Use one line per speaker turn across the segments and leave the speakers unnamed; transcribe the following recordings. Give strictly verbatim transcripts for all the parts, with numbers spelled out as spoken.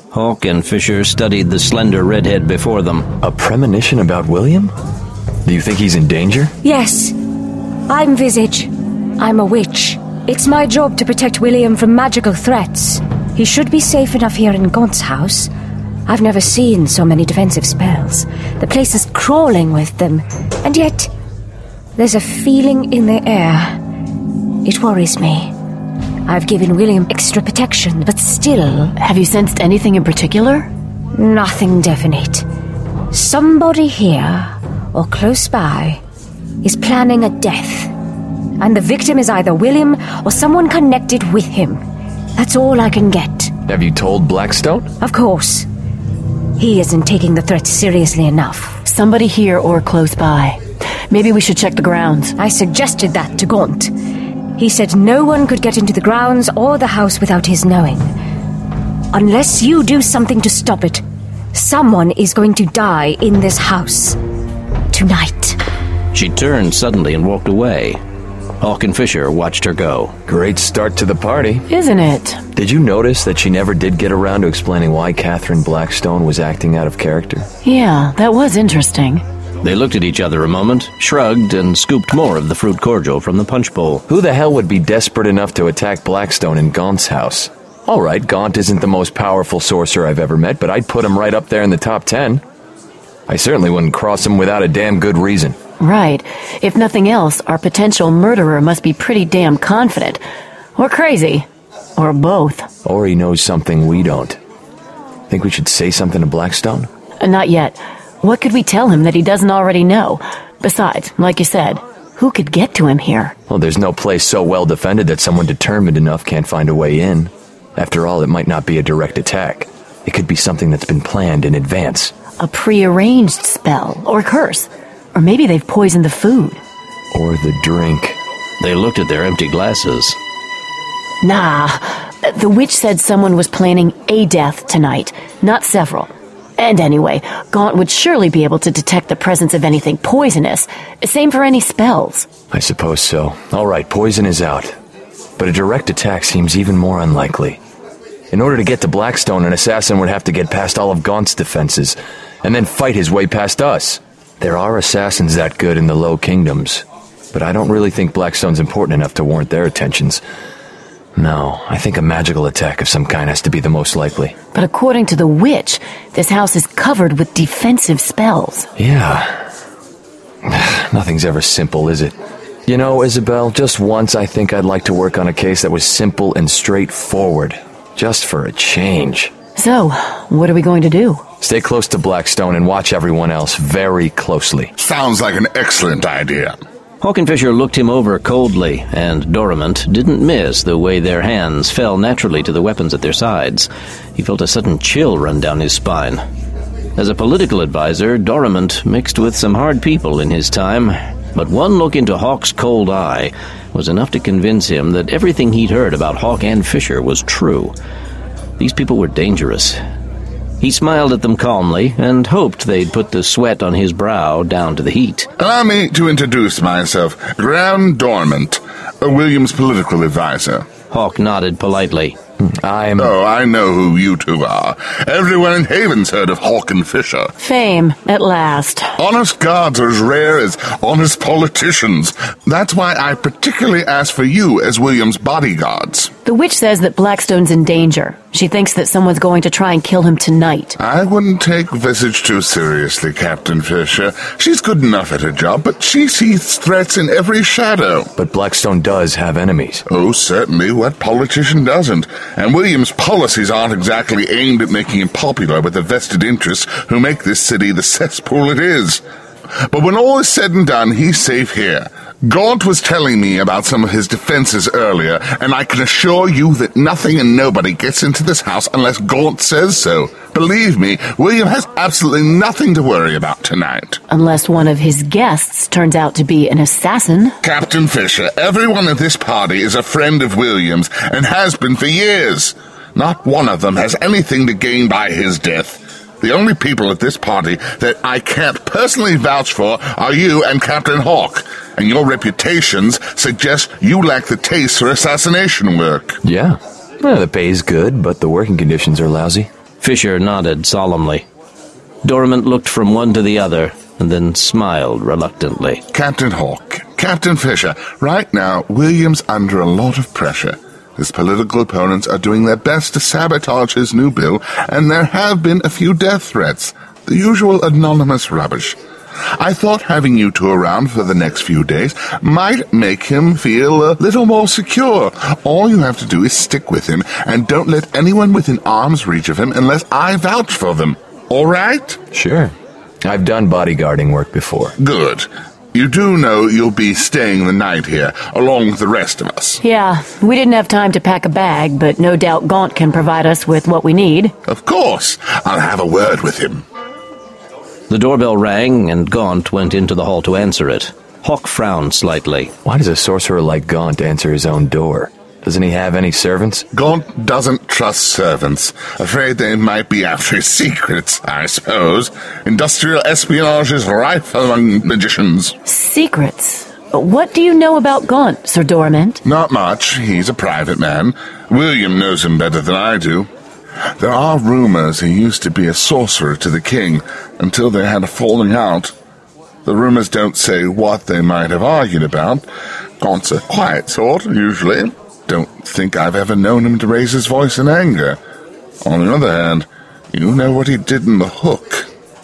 Hawke and Fisher studied the slender redhead before them.
A premonition about William? Do you think he's in danger?
Yes. I'm Visage. I'm a witch. It's my job to protect William from magical threats. He should be safe enough here in Gaunt's house. I've never seen so many defensive spells. The place is crawling with them. And yet, there's a feeling in the air. It worries me. I've given William extra protection, but still...
Have you sensed anything in particular?
Nothing definite. Somebody here, or close by, is planning a death. And the victim is either William or someone connected with him. That's all I can get.
Have you told Blackstone?
Of course. He isn't taking the threat seriously enough.
Somebody here or close by. Maybe we should check the grounds.
I suggested that to Gaunt. He said no one could get into the grounds or the house without his knowing. Unless you do something to stop it, someone is going to die in this house. Tonight.
She turned suddenly and walked away. Hawke and Fisher watched her go.
Great start to the party.
Isn't it?
Did you notice that she never did get around to explaining why Catherine Blackstone was acting out of character?
Yeah, that was interesting.
They looked at each other a moment, shrugged, and scooped more of the fruit cordial from the punch bowl.
Who the hell would be desperate enough to attack Blackstone in Gaunt's house? All right, Gaunt isn't the most powerful sorcerer I've ever met, but I'd put him right up there in the top ten. I certainly wouldn't cross him without a damn good reason.
Right. If nothing else, our potential murderer must be pretty damn confident. Or crazy. Or both.
Or he knows something we don't. Think we should say something to Blackstone?
Uh, not yet. What could we tell him that he doesn't already know? Besides, like you said, who could get to him here?
Well, there's no place so well defended that someone determined enough can't find a way in. After all, it might not be a direct attack. It could be something that's been planned in advance.
A prearranged spell, or curse. Or maybe they've poisoned the food.
Or the drink.
They looked at their empty glasses.
Nah, the witch said someone was planning a death tonight, not several. And anyway, Gaunt would surely be able to detect the presence of anything poisonous. Same for any spells.
I suppose so. All right, poison is out. But a direct attack seems even more unlikely. In order to get to Blackstone, an assassin would have to get past all of Gaunt's defenses, and then fight his way past us. There are assassins that good in the Low Kingdoms, but I don't really think Blackstone's important enough to warrant their attentions. No, I think a magical attack of some kind has to be the most likely.
But according to the witch, this house is covered with defensive spells.
Yeah. Nothing's ever simple, is it? You know, Isabel, just once I think I'd like to work on a case that was simple and straightforward. Just for a change.
So, what are we going to do?
Stay close to Blackstone and watch everyone else very closely.
Sounds like an excellent idea.
Hawke and Fisher looked him over coldly, and Dorimant didn't miss the way their hands fell naturally to the weapons at their sides. He felt a sudden chill run down his spine. As a political advisor, Dorimant mixed with some hard people in his time, but one look into Hawke's cold eye was enough to convince him that everything he'd heard about Hawke and Fisher was true. These people were dangerous. He smiled at them calmly and hoped they'd put the sweat on his brow down to the heat.
Allow me to introduce myself, Graham Dorimant, William's political advisor.
Hawke nodded politely.
I'm...
Oh, I know who you two are. Everyone in Haven's heard of Hawke and Fisher.
Fame, at last.
Honest gods are as rare as honest politicians. That's why I particularly asked for you as William's bodyguards.
The witch says that Blackstone's in danger. She thinks that someone's going to try and kill him tonight.
I wouldn't take Visage too seriously, Captain Fisher. She's good enough at her job, but she sees threats in every shadow.
But Blackstone does have enemies.
Oh, certainly. What politician doesn't? And William's policies aren't exactly aimed at making him popular with the vested interests who make this city the cesspool it is. But when all is said and done, he's safe here. Gaunt was telling me about some of his defenses earlier, and I can assure you that nothing and nobody gets into this house unless Gaunt says so. Believe me, William has absolutely nothing to worry about tonight.
Unless one of his guests turns out to be an assassin.
Captain Fisher, everyone at this party is a friend of William's, and has been for years. Not one of them has anything to gain by his death. The only people at this party that I can't personally vouch for are you and Captain Hawke, and your reputations suggest you lack the taste for assassination work.
Yeah. Well, the pay's good, but the working conditions are lousy.
Fisher nodded solemnly. Dorimant looked from one to the other, and then smiled reluctantly.
Captain Hawke, Captain Fisher, right now, William's under a lot of pressure. His political opponents are doing their best to sabotage his new bill, and there have been a few death threats. The usual anonymous rubbish. I thought having you two around for the next few days might make him feel a little more secure. All you have to do is stick with him, and don't let anyone within arm's reach of him unless I vouch for them. All right?
Sure. I've done bodyguarding work before.
Good. You do know you'll be staying the night here, along with the rest of us.
Yeah, we didn't have time to pack a bag, but no doubt Gaunt can provide us with what we need.
Of course. I'll have a word with him.
The doorbell rang, and Gaunt went into the hall to answer it. Hawke frowned slightly.
Why does a sorcerer like Gaunt answer his own door? Doesn't he have any servants?
Gaunt doesn't trust servants. Afraid they might be after his secrets, I suppose. Industrial espionage is rife among magicians.
Secrets? What do you know about Gaunt, Sir Dorimant?
Not much. He's a private man. William knows him better than I do. There are rumors he used to be a sorcerer to the king, until they had a falling out. The rumors don't say what they might have argued about. Gaunt's a quiet sort, usually. Don't think I've ever known him to raise his voice in anger. On the other hand, you know what he did in the Hook.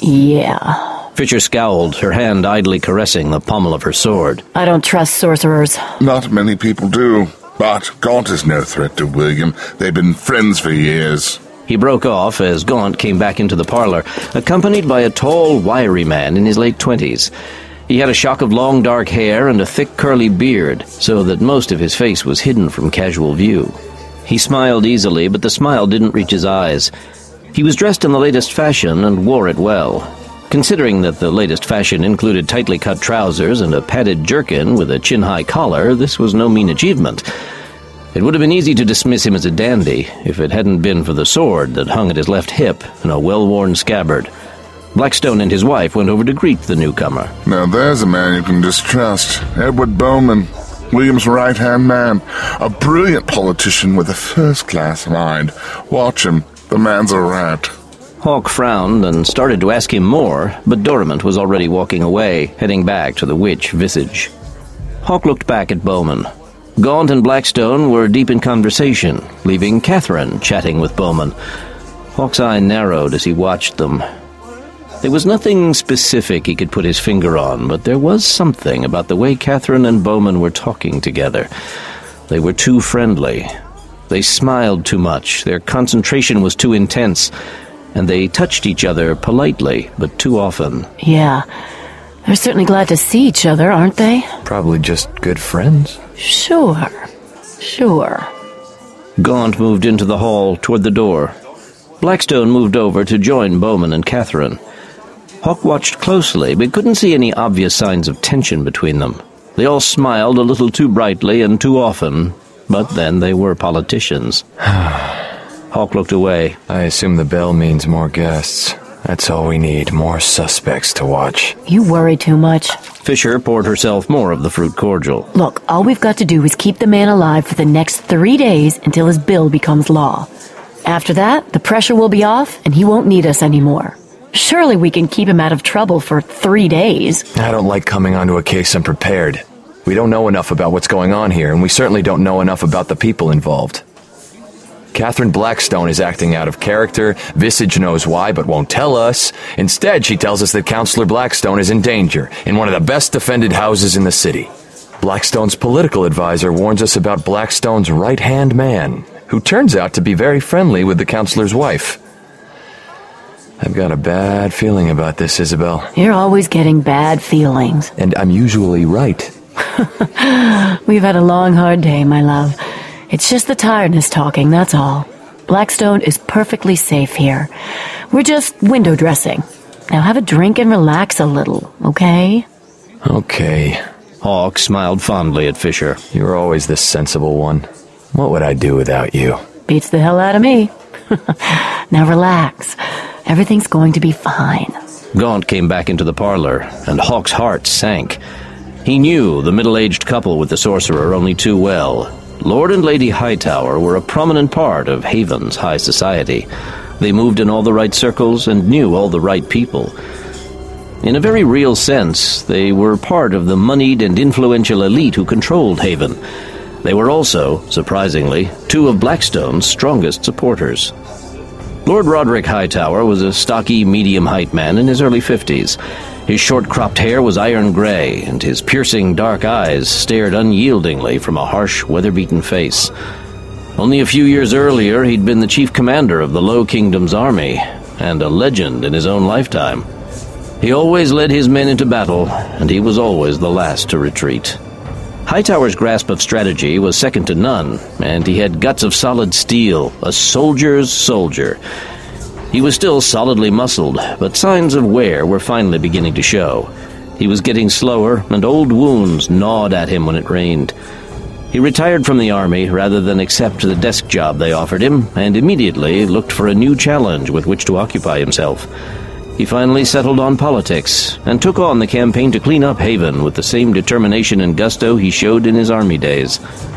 Yeah.
Fisher scowled, her hand idly caressing the pommel of her sword.
I don't trust sorcerers.
Not many people do. But Gaunt is no threat to William. They've been friends for years.
He broke off as Gaunt came back into the parlor, accompanied by a tall, wiry man in his late twenties. He had a shock of long dark hair and a thick curly beard, so that most of his face was hidden from casual view. He smiled easily, but the smile didn't reach his eyes. He was dressed in the latest fashion and wore it well. Considering that the latest fashion included tightly cut trousers and a padded jerkin with a chin-high collar, this was no mean achievement. It would have been easy to dismiss him as a dandy if it hadn't been for the sword that hung at his left hip in a well-worn scabbard. Blackstone and his wife went over to greet the newcomer.
Now there's a man you can distrust. Edward Bowman, William's right-hand man. A brilliant politician with a first-class mind. Watch him. The man's a rat.
Hawke frowned and started to ask him more, but Dorimant was already walking away, heading back to the witch Visage. Hawke looked back at Bowman. Gaunt and Blackstone were deep in conversation, leaving Catherine chatting with Bowman. Hawke's eye narrowed as he watched them. There was nothing specific he could put his finger on, but there was something about the way Catherine and Bowman were talking together. They were too friendly. They smiled too much, their concentration was too intense, and they touched each other politely, but too often.
Yeah, they're certainly glad to see each other, aren't they?
Probably just good friends.
Sure, sure.
Gaunt moved into the hall toward the door. Blackstone moved over to join Bowman and Catherine. Hawke watched closely, but couldn't see any obvious signs of tension between them. They all smiled a little too brightly and too often, but then they were politicians. Hawke looked away.
I assume the bell means more guests. That's all we need, more suspects to watch.
You worry too much.
Fisher poured herself more of the fruit cordial.
Look, all we've got to do is keep the man alive for the next three days until his bill becomes law. After that, the pressure will be off and he won't need us anymore. Surely we can keep him out of trouble for three days.
I don't like coming onto a case unprepared. We don't know enough about what's going on here, and we certainly don't know enough about the people involved. Catherine Blackstone is acting out of character. Visage knows why, but won't tell us. Instead, she tells us that Counselor Blackstone is in danger, in one of the best defended houses in the city. Blackstone's political advisor warns us about Blackstone's right-hand man, who turns out to be very friendly with the counselor's wife. I've got a bad feeling about this, Isabel.
You're always getting bad feelings.
And I'm usually right.
We've had a long, hard day, my love. It's just the tiredness talking, that's all. Blackstone is perfectly safe here. We're just window dressing. Now have a drink and relax a little, okay?
Okay.
Hawke smiled fondly at Fisher.
You're always the sensible one. What would I do without you?
Beats the hell out of me. Now relax. Everything's going to be fine.
Gaunt came back into the parlor, and Hawke's heart sank. He knew the middle-aged couple with the sorcerer only too well. Lord and Lady Hightower were a prominent part of Haven's high society. They moved in all the right circles and knew all the right people. In a very real sense, they were part of the moneyed and influential elite who controlled Haven. They were also, surprisingly, two of Blackstone's strongest supporters. Lord Roderick Hightower was a stocky, medium-height man in his early fifties. His short-cropped hair was iron gray, and his piercing dark eyes stared unyieldingly from a harsh, weather-beaten face. Only a few years earlier, he'd been the chief commander of the Low Kingdom's army, and a legend in his own lifetime. He always led his men into battle, and he was always the last to retreat. Hightower's grasp of strategy was second to none, and he had guts of solid steel, a soldier's soldier. He was still solidly muscled, but signs of wear were finally beginning to show. He was getting slower, and old wounds gnawed at him when it rained. He retired from the army rather than accept the desk job they offered him, and immediately looked for a new challenge with which to occupy himself. He finally settled on politics, and took on the campaign to clean up Haven with the same determination and gusto he showed in his army days.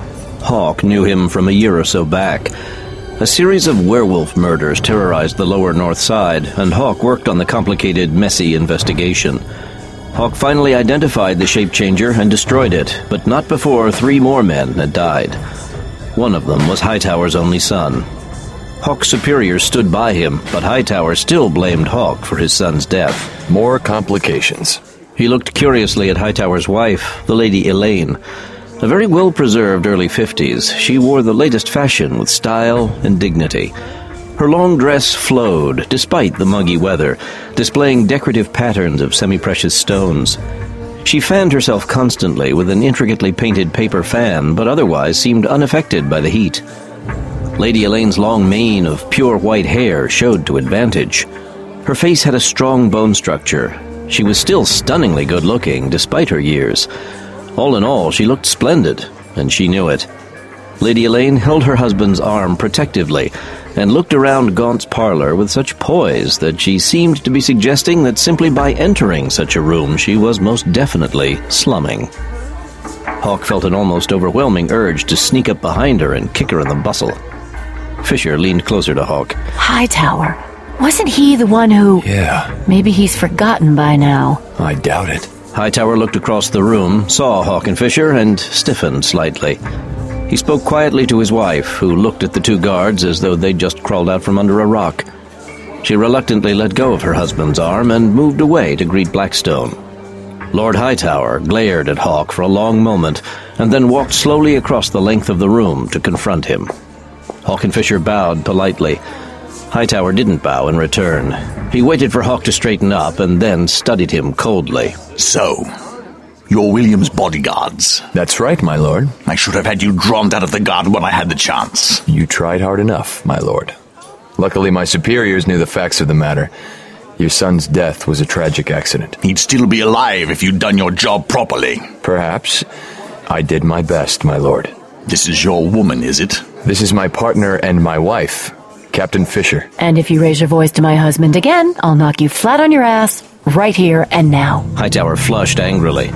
Hawke knew him from a year or so back. A series of werewolf murders terrorized the lower north side, and Hawke worked on the complicated, messy investigation. Hawke finally identified the shape-changer and destroyed it, but not before three more men had died. One of them was Hightower's only son. Hawke's superiors stood by him, but Hightower still blamed Hawke for his son's death.
More complications.
He looked curiously at Hightower's wife, the Lady Elaine. A very well-preserved early fifties, she wore the latest fashion with style and dignity. Her long dress flowed, despite the muggy weather, displaying decorative patterns of semi-precious stones. She fanned herself constantly with an intricately painted paper fan, but otherwise seemed unaffected by the heat. Lady Elaine's long mane of pure white hair showed to advantage. Her face had a strong bone structure. She was still stunningly good-looking, despite her years. All in all, she looked splendid, and she knew it. Lady Elaine held her husband's arm protectively, and looked around Gaunt's parlor with such poise that she seemed to be suggesting that simply by entering such a room she was most definitely slumming. Hawke felt an almost overwhelming urge to sneak up behind her and kick her in the bustle. Fisher leaned closer to Hawke.
Hightower. Wasn't he the one who...
Yeah.
Maybe he's forgotten by now.
I doubt it.
Hightower looked across the room, saw Hawke and Fisher, and stiffened slightly. He spoke quietly to his wife, who looked at the two guards as though they'd just crawled out from under a rock. She reluctantly let go of her husband's arm and moved away to greet Blackstone. Lord Hightower glared at Hawke for a long moment, and then walked slowly across the length of the room to confront him. Hawke and Fisher bowed politely. Hightower didn't bow in return. He waited for Hawke to straighten up, and then studied him coldly.
So, you're William's bodyguards.
That's right, my lord.
I should have had you drawn out of the guard when I had the chance.
You tried hard enough, my lord. Luckily, my superiors knew the facts of the matter. Your son's death was a tragic accident.
He'd still be alive if you'd done your job properly.
Perhaps. I did my best, my lord.
This is your woman, is it?
This is my partner and my wife, Captain Fisher.
And if you raise your voice to my husband again, I'll knock you flat on your ass, right here and now.
Hightower flushed angrily.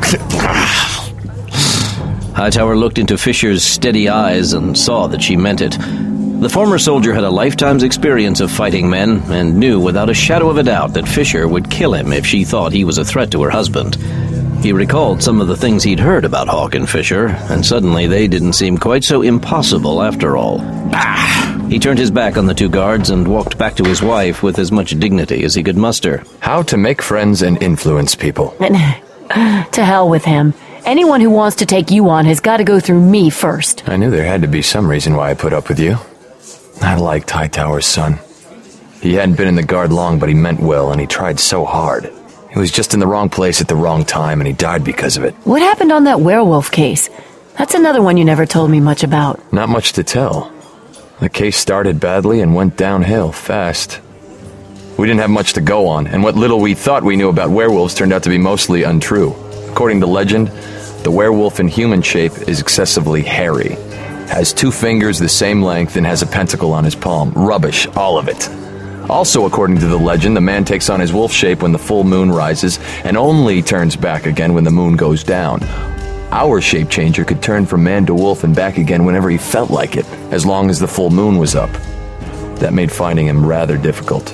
Hightower looked into Fisher's steady eyes and saw that she meant it. The former soldier had a lifetime's experience of fighting men, and knew without a shadow of a doubt that Fisher would kill him if she thought he was a threat to her husband. He recalled some of the things he'd heard about Hawke and Fisher, and suddenly they didn't seem quite so impossible after all. Bah! He turned his back on the two guards and walked back to his wife with as much dignity as he could muster.
How to make friends and influence people.
To hell with him. Anyone who wants to take you on has got to go through me first.
I knew there had to be some reason why I put up with you. I liked Hightower's son. He hadn't been in the guard long, but he meant well, and he tried so hard. He was just in the wrong place at the wrong time, and he died because of it.
What happened on that werewolf case? That's another one you never told me much about.
Not much to tell. The case started badly and went downhill fast. We didn't have much to go on, and what little we thought we knew about werewolves turned out to be mostly untrue. According to legend, the werewolf in human shape is excessively hairy, has two fingers the same length, and has a pentacle on his palm. Rubbish, all of it. Also, according to the legend, the man takes on his wolf shape when the full moon rises, and only turns back again when the moon goes down. Our shape changer could turn from man to wolf and back again whenever he felt like it, as long as the full moon was up. That made finding him rather difficult.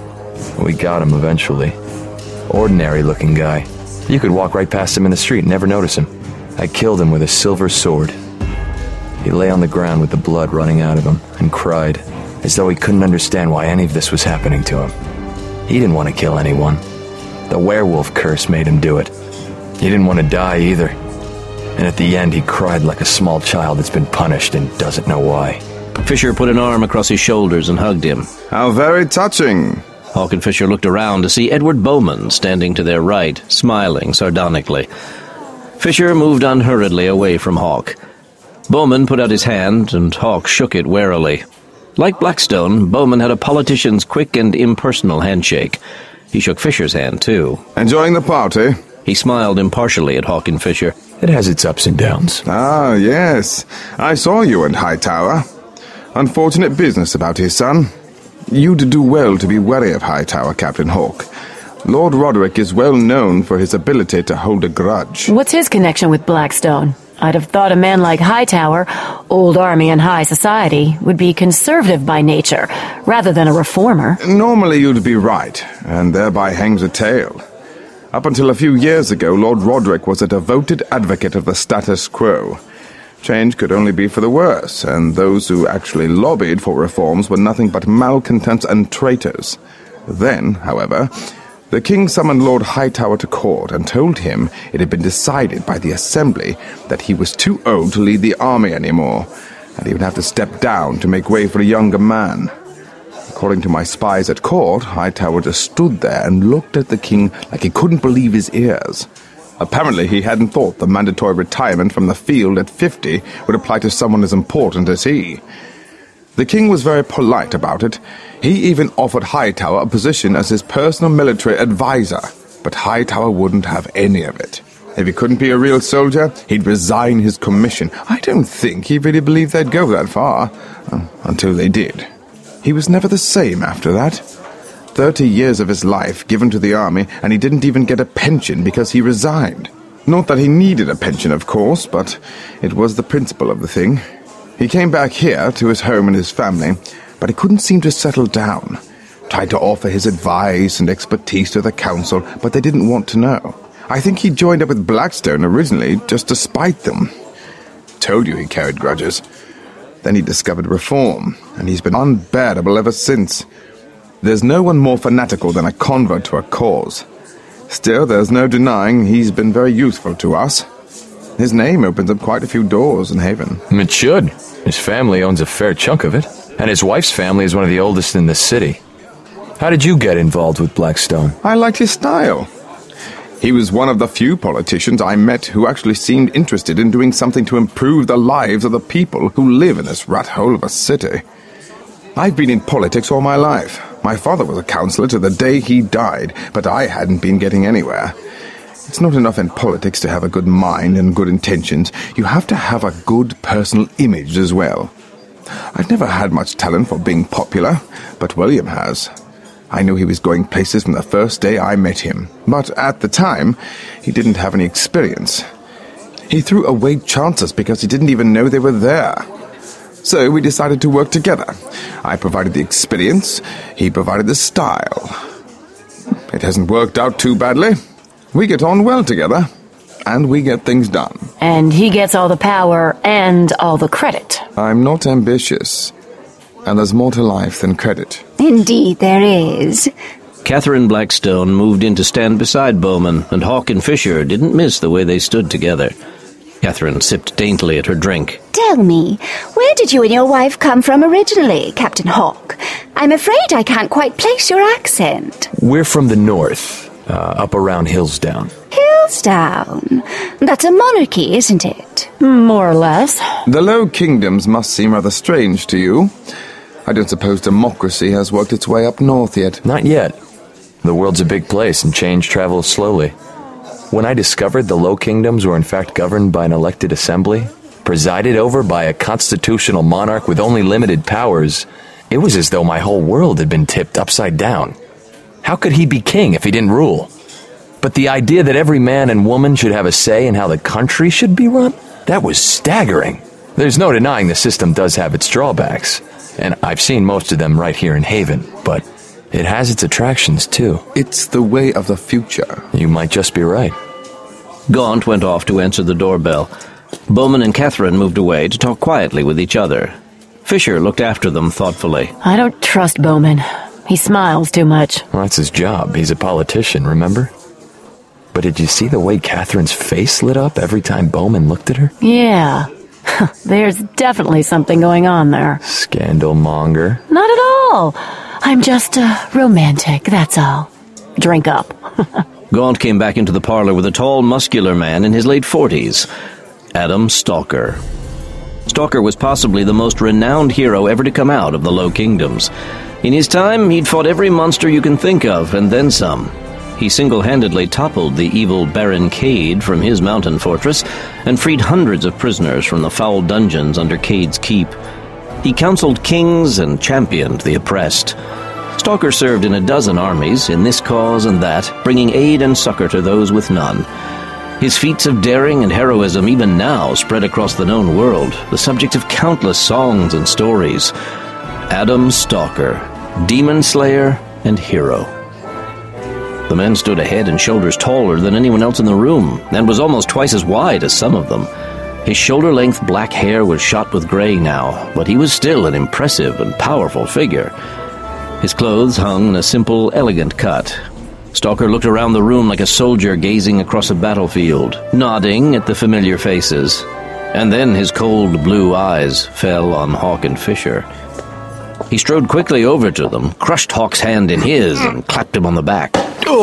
We got him eventually. Ordinary-looking guy. You could walk right past him in the street and never notice him. I killed him with a silver sword. He lay on the ground with the blood running out of him and cried, as though he couldn't understand why any of this was happening to him. He didn't want to kill anyone. The werewolf curse made him do it. He didn't want to die either. And at the end, he cried like a small child that's been punished and doesn't know why.
Fisher put an arm across his shoulders and hugged him.
How very touching.
Hawk and Fisher looked around to see Edward Bowman standing to their right, smiling sardonically. Fisher moved unhurriedly away from Hawk. Bowman put out his hand, and Hawk shook it warily. Like Blackstone, Bowman had a politician's quick and impersonal handshake. He shook Fisher's hand, too.
Enjoying the party?
He smiled impartially at Hawk and Fisher.
It has its ups and downs.
Ah, yes. I saw you and Hightower. Unfortunate business about his son. You'd do well to be wary of Hightower, Captain Hawke. Lord Roderick is well known for his ability to hold a grudge.
What's his connection with Blackstone? I'd have thought a man like Hightower, old army and high society, would be conservative by nature, rather than a reformer.
Normally you'd be right, and thereby hangs a tale. Up until a few years ago, Lord Roderick was a devoted advocate of the status quo. Change could only be for the worse, and those who actually lobbied for reforms were nothing but malcontents and traitors. Then, however, the king summoned Lord Hightower to court and told him it had been decided by the assembly that he was too old to lead the army anymore, and he would have to step down to make way for a younger man. According to my spies at court, Hightower just stood there and looked at the king like he couldn't believe his ears. Apparently he hadn't thought the mandatory retirement from the field at fifty would apply to someone as important as he. The king was very polite about it. He even offered Hightower a position as his personal military advisor, but Hightower wouldn't have any of it. If he couldn't be a real soldier, he'd resign his commission. I don't think he really believed they'd go that far, uh, until they did. He was never the same after that. Thirty years of his life given to the army, and he didn't even get a pension because he resigned. Not that he needed a pension, of course, but it was the principle of the thing. He came back here to his home and his family, but he couldn't seem to settle down. Tried to offer his advice and expertise to the council, but they didn't want to know. I think he joined up with Blackstone originally just to spite them. Told you he carried grudges. Then he discovered reform, and he's been unbearable ever since. There's no one more fanatical than a convert to a cause. Still, there's no denying he's been very useful to us. His name opens up quite a few doors in Haven.
It should. His family owns a fair chunk of it, and his wife's family is one of the oldest in the city. How did you get involved with Blackstone?
I liked his style. He was one of the few politicians I met who actually seemed interested in doing something to improve the lives of the people who live in this rat hole of a city. I've been in politics all my life. My father was a councillor to the day he died, but I hadn't been getting anywhere. It's not enough in politics to have a good mind and good intentions. You have to have a good personal image as well. I've never had much talent for being popular, but William has. I knew he was going places from the first day I met him, but at the time, he didn't have any experience. He threw away chances because he didn't even know they were there. So we decided to work together. I provided the experience, he provided the style. It hasn't worked out too badly. We get on well together, and we get things done.
And he gets all the power and all the credit.
I'm not ambitious, and there's more to life than credit.
Indeed there is.
Catherine Blackstone moved in to stand beside Bowman, and Hawk and Fisher didn't miss the way they stood together. Catherine sipped daintily at her drink.
Tell me, where did you and your wife come from originally, Captain Hawke? I'm afraid I can't quite place your accent.
We're from the north, uh, up around Hillsdown.
Hillsdown? That's a monarchy, isn't it?
More or less.
The Low Kingdoms must seem rather strange to you. I don't suppose democracy has worked its way up north yet.
Not yet. The world's a big place, and change travels slowly. When I discovered the Low Kingdoms were in fact governed by an elected assembly, presided over by a constitutional monarch with only limited powers, it was as though my whole world had been tipped upside down. How could he be king if he didn't rule? But the idea that every man and woman should have a say in how the country should be run, that was staggering. There's no denying the system does have its drawbacks, and I've seen most of them right here in Haven, but it has its attractions too.
It's the way of the future.
You might just be right.
Gaunt went off to answer the doorbell. Bowman and Catherine moved away to talk quietly with each other. Fisher looked after them thoughtfully.
I don't trust Bowman. He smiles too much.
Well, that's his job. He's a politician, remember? But did you see the way Catherine's face lit up every time Bowman looked at her?
Yeah. There's definitely something going on there.
Scandal monger.
Not at all. I'm just a romantic, that's all. Drink up.
Gaunt came back into the parlor with a tall, muscular man in his late forties, Adam Stalker. Stalker was possibly the most renowned hero ever to come out of the Low Kingdoms. In his time, he'd fought every monster you can think of, and then some. He single-handedly toppled the evil Baron Cade from his mountain fortress and freed hundreds of prisoners from the foul dungeons under Cade's keep. He counseled kings and championed the oppressed. Stalker served in a dozen armies, in this cause and that, bringing aid and succor to those with none. His feats of daring and heroism even now spread across the known world, the subject of countless songs and stories. Adam Stalker, demon slayer and hero. The man stood a head and shoulders taller than anyone else in the room, and was almost twice as wide as some of them. His shoulder-length black hair was shot with gray now, but he was still an impressive and powerful figure. His clothes hung in a simple, elegant cut. Stalker looked around the room like a soldier gazing across a battlefield, nodding at the familiar faces. And then his cold blue eyes fell on Hawk and Fisher. He strode quickly over to them, crushed Hawk's hand in his, and clapped him on the back.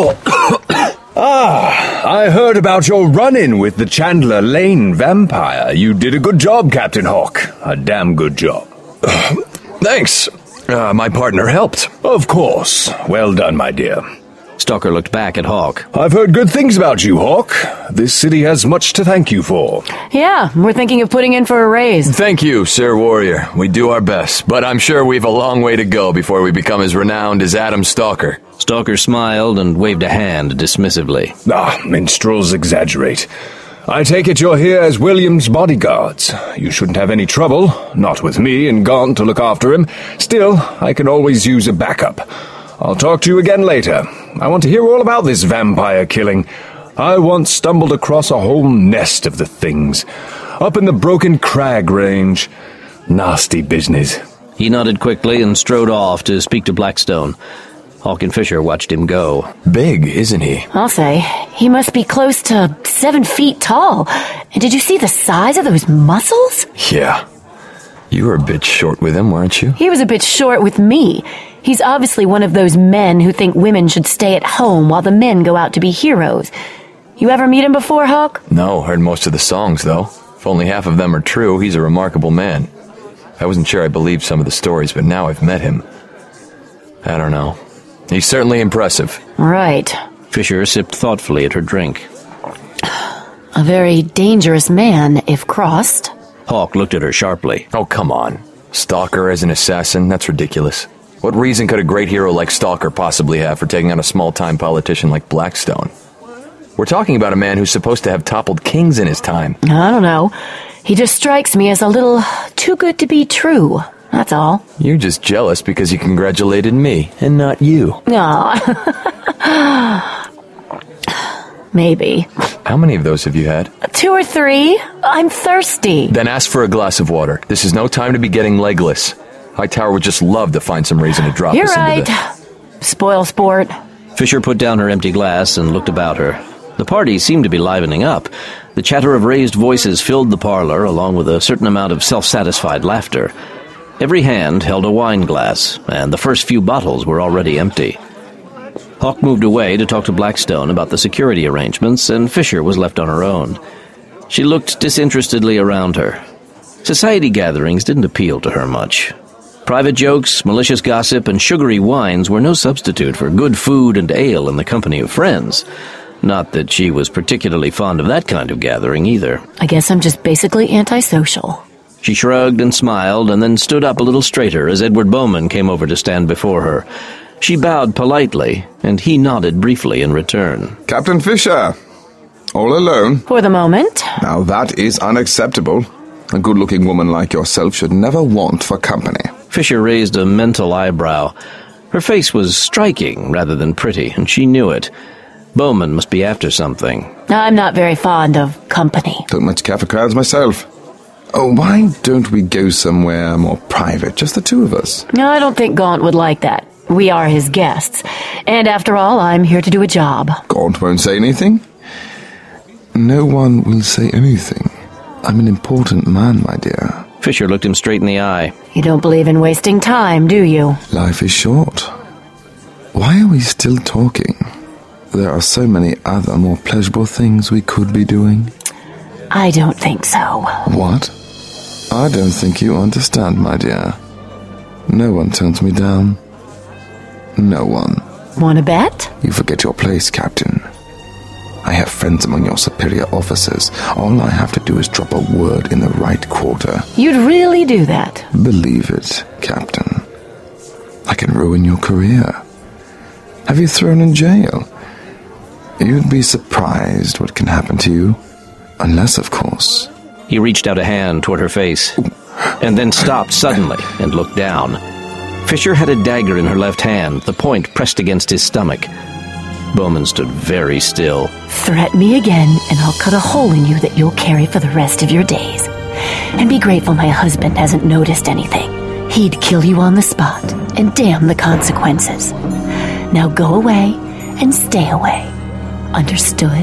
Ah, I heard about your run-in with the Chandler Lane vampire. You did a good job, Captain Hawk. A damn good job.
Thanks. Uh, my partner helped.
Of course. Well done, my dear.
Stalker looked back at Hawk.
I've heard good things about you, Hawk. This city has much to thank you for.
Yeah, we're thinking of putting in for a raise.
Thank you, Sir Warrior. We do our best, but I'm sure we've a long way to go before we become as renowned as Adam Stalker.
Stalker smiled and waved a hand dismissively.
Ah, minstrels exaggerate. I take it you're here as William's bodyguards. You shouldn't have any trouble, not with me and Gaunt to look after him. Still, I can always use a backup. I'll talk to you again later. I want to hear all about this vampire killing. I once stumbled across a whole nest of the things, up in the Broken Crag range. Nasty business.
He nodded quickly and strode off to speak to Blackstone. Hawk and Fisher watched him go.
Big, isn't he?
I'll say. He must be close to seven feet tall. And did you see the size of those muscles?
Yeah. You were a bit short with him, weren't you?
He was a bit short with me. He's obviously one of those men who think women should stay at home while the men go out to be heroes. You ever meet him before, Hawk?
No, heard most of the songs, though. If only half of them are true, he's a remarkable man. I wasn't sure I believed some of the stories, but now I've met him. I don't know. He's certainly impressive.
Right.
Fisher sipped thoughtfully at her drink.
A very dangerous man, if crossed.
Hawk looked at her sharply.
Oh, come on. Stalker as an assassin? That's ridiculous. What reason could a great hero like Stalker possibly have for taking on a small-time politician like Blackstone? We're talking about a man who's supposed to have toppled kings in his time.
I don't know. He just strikes me as a little too good to be true. That's all.
You're just jealous because he congratulated me, and not you.
Aw. Maybe.
How many of those have you had?
Two or three. I'm thirsty.
Then ask for a glass of water. This is no time to be getting legless. Hightower would just love to find some reason to drop
You're
us
right.
into the...
Spoil sport.
Fisher put down her empty glass and looked about her. The party seemed to be livening up. The chatter of raised voices filled the parlor, along with a certain amount of self-satisfied laughter. Every hand held a wine glass, and the first few bottles were already empty. Hawk moved away to talk to Blackstone about the security arrangements, and Fisher was left on her own. She looked disinterestedly around her. Society gatherings didn't appeal to her much. Private jokes, malicious gossip, and sugary wines were no substitute for good food and ale in the company of friends. Not that she was particularly fond of that kind of gathering either.
I guess I'm just basically antisocial.
She shrugged and smiled, and then stood up a little straighter as Edward Bowman came over to stand before her. She bowed politely, and he nodded briefly in return.
Captain Fisher, all alone?
For the moment.
Now that is unacceptable. A good-looking woman like yourself should never want for company.
Fisher raised a mental eyebrow. Her face was striking rather than pretty, and she knew it. Bowman must be after something.
I'm not very fond of company.
Don't much care for crowds myself. Oh, why don't we go somewhere more private, just the two of us?
No, I don't think Gaunt would like that. We are his guests. And after all, I'm here to do a job.
Gaunt won't say anything? No one will say anything. I'm an important man, my dear.
Fisher looked him straight in the eye.
You don't believe in wasting time, do you?
Life is short. Why are we still talking? There are so many other more pleasurable things we could be doing.
I don't think so.
What? I don't think you understand, my dear. No one turns me down. No one.
Want to bet?
You forget your place, Captain. I have friends among your superior officers. All I have to do is drop a word in the right quarter.
You'd really do that?
Believe it, Captain. I can ruin your career. Have you thrown in jail? You'd be surprised what can happen to you. Unless, of course...
He reached out a hand toward her face, and then stopped suddenly and looked down. Fisher had a dagger in her left hand, the point pressed against his stomach. Bowman stood very still.
Threat me again, and I'll cut a hole in you that you'll carry for the rest of your days. And be grateful my husband hasn't noticed anything. He'd kill you on the spot, and damn the consequences. Now go away, and stay away. Understood?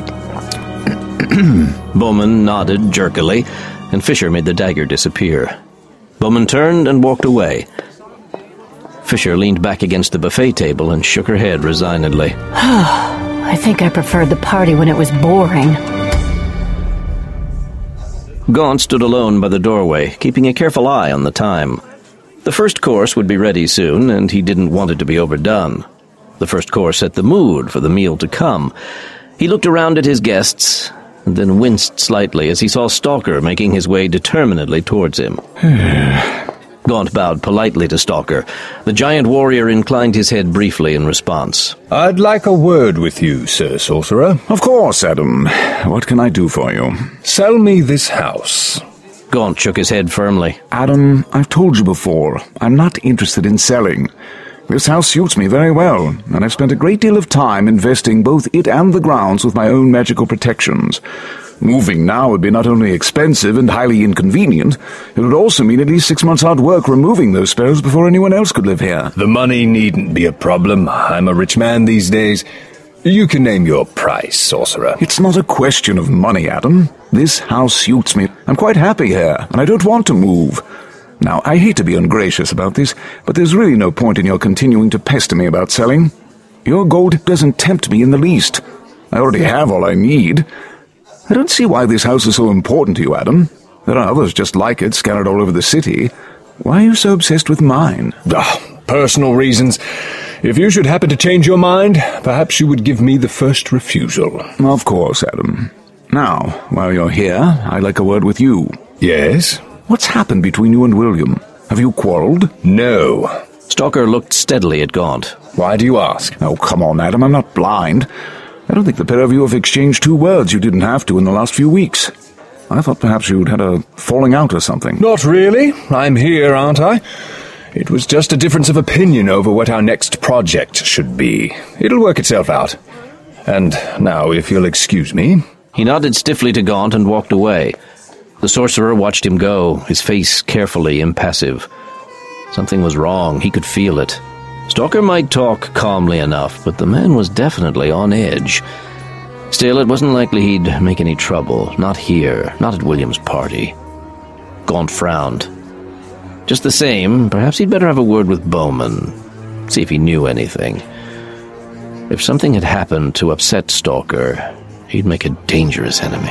Bowman nodded jerkily, and Fisher made the dagger disappear. Bowman turned and walked away. Fisher leaned back against the buffet table and shook her head resignedly.
I think I preferred the party when it was boring.
Gaunt stood alone by the doorway, keeping a careful eye on the time. The first course would be ready soon, and he didn't want it to be overdone. The first course set the mood for the meal to come. He looked around at his guests, and then winced slightly as he saw Stalker making his way determinedly towards him. Gaunt bowed politely to Stalker. The giant warrior inclined his head briefly in response.
I'd like a word with you, Sir Sorcerer.
Of course, Adam. What can I do for you?
Sell me this house.
Gaunt shook his head firmly.
Adam, I've told you before, I'm not interested in selling. This house suits me very well, and I've spent a great deal of time investing both it and the grounds with my own magical protections. Moving now would be not only expensive and highly inconvenient, it would also mean at least six months' hard work removing those spells before anyone else could live here.
The money needn't be a problem. I'm a rich man these days. You can name your price, Sorcerer.
It's not a question of money, Adam. This house suits me. I'm quite happy here, and I don't want to move. Now, I hate to be ungracious about this, but there's really no point in your continuing to pester me about selling. Your gold doesn't tempt me in the least. I already have all I need. I don't see why this house is so important to you, Adam. There are others just like it scattered all over the city. Why are you so obsessed with mine?
Ah, personal reasons. If you should happen to change your mind, perhaps you would give me the first refusal.
Of course, Adam. Now, while you're here, I'd like a word with you.
Yes?
What's happened between you and William? Have you quarreled?
No.
Stalker looked steadily at Gaunt.
Why do you ask?
Oh, come on, Adam, I'm not blind. I don't think the pair of you have exchanged two words you didn't have to in the last few weeks. I thought perhaps you'd had a falling out or something.
Not really. I'm here, aren't I? It was just a difference of opinion over what our next project should be. It'll work itself out. And now, if you'll excuse me...
He nodded stiffly to Gaunt and walked away. The sorcerer watched him go, his face carefully impassive. Something was wrong. He could feel it. Stalker might talk calmly enough, but the man was definitely on edge. Still, it wasn't likely he'd make any trouble. Not here. Not at William's party. Gaunt frowned. Just the same, perhaps he'd better have a word with Bowman. See if he knew anything. If something had happened to upset Stalker, he'd make a dangerous enemy.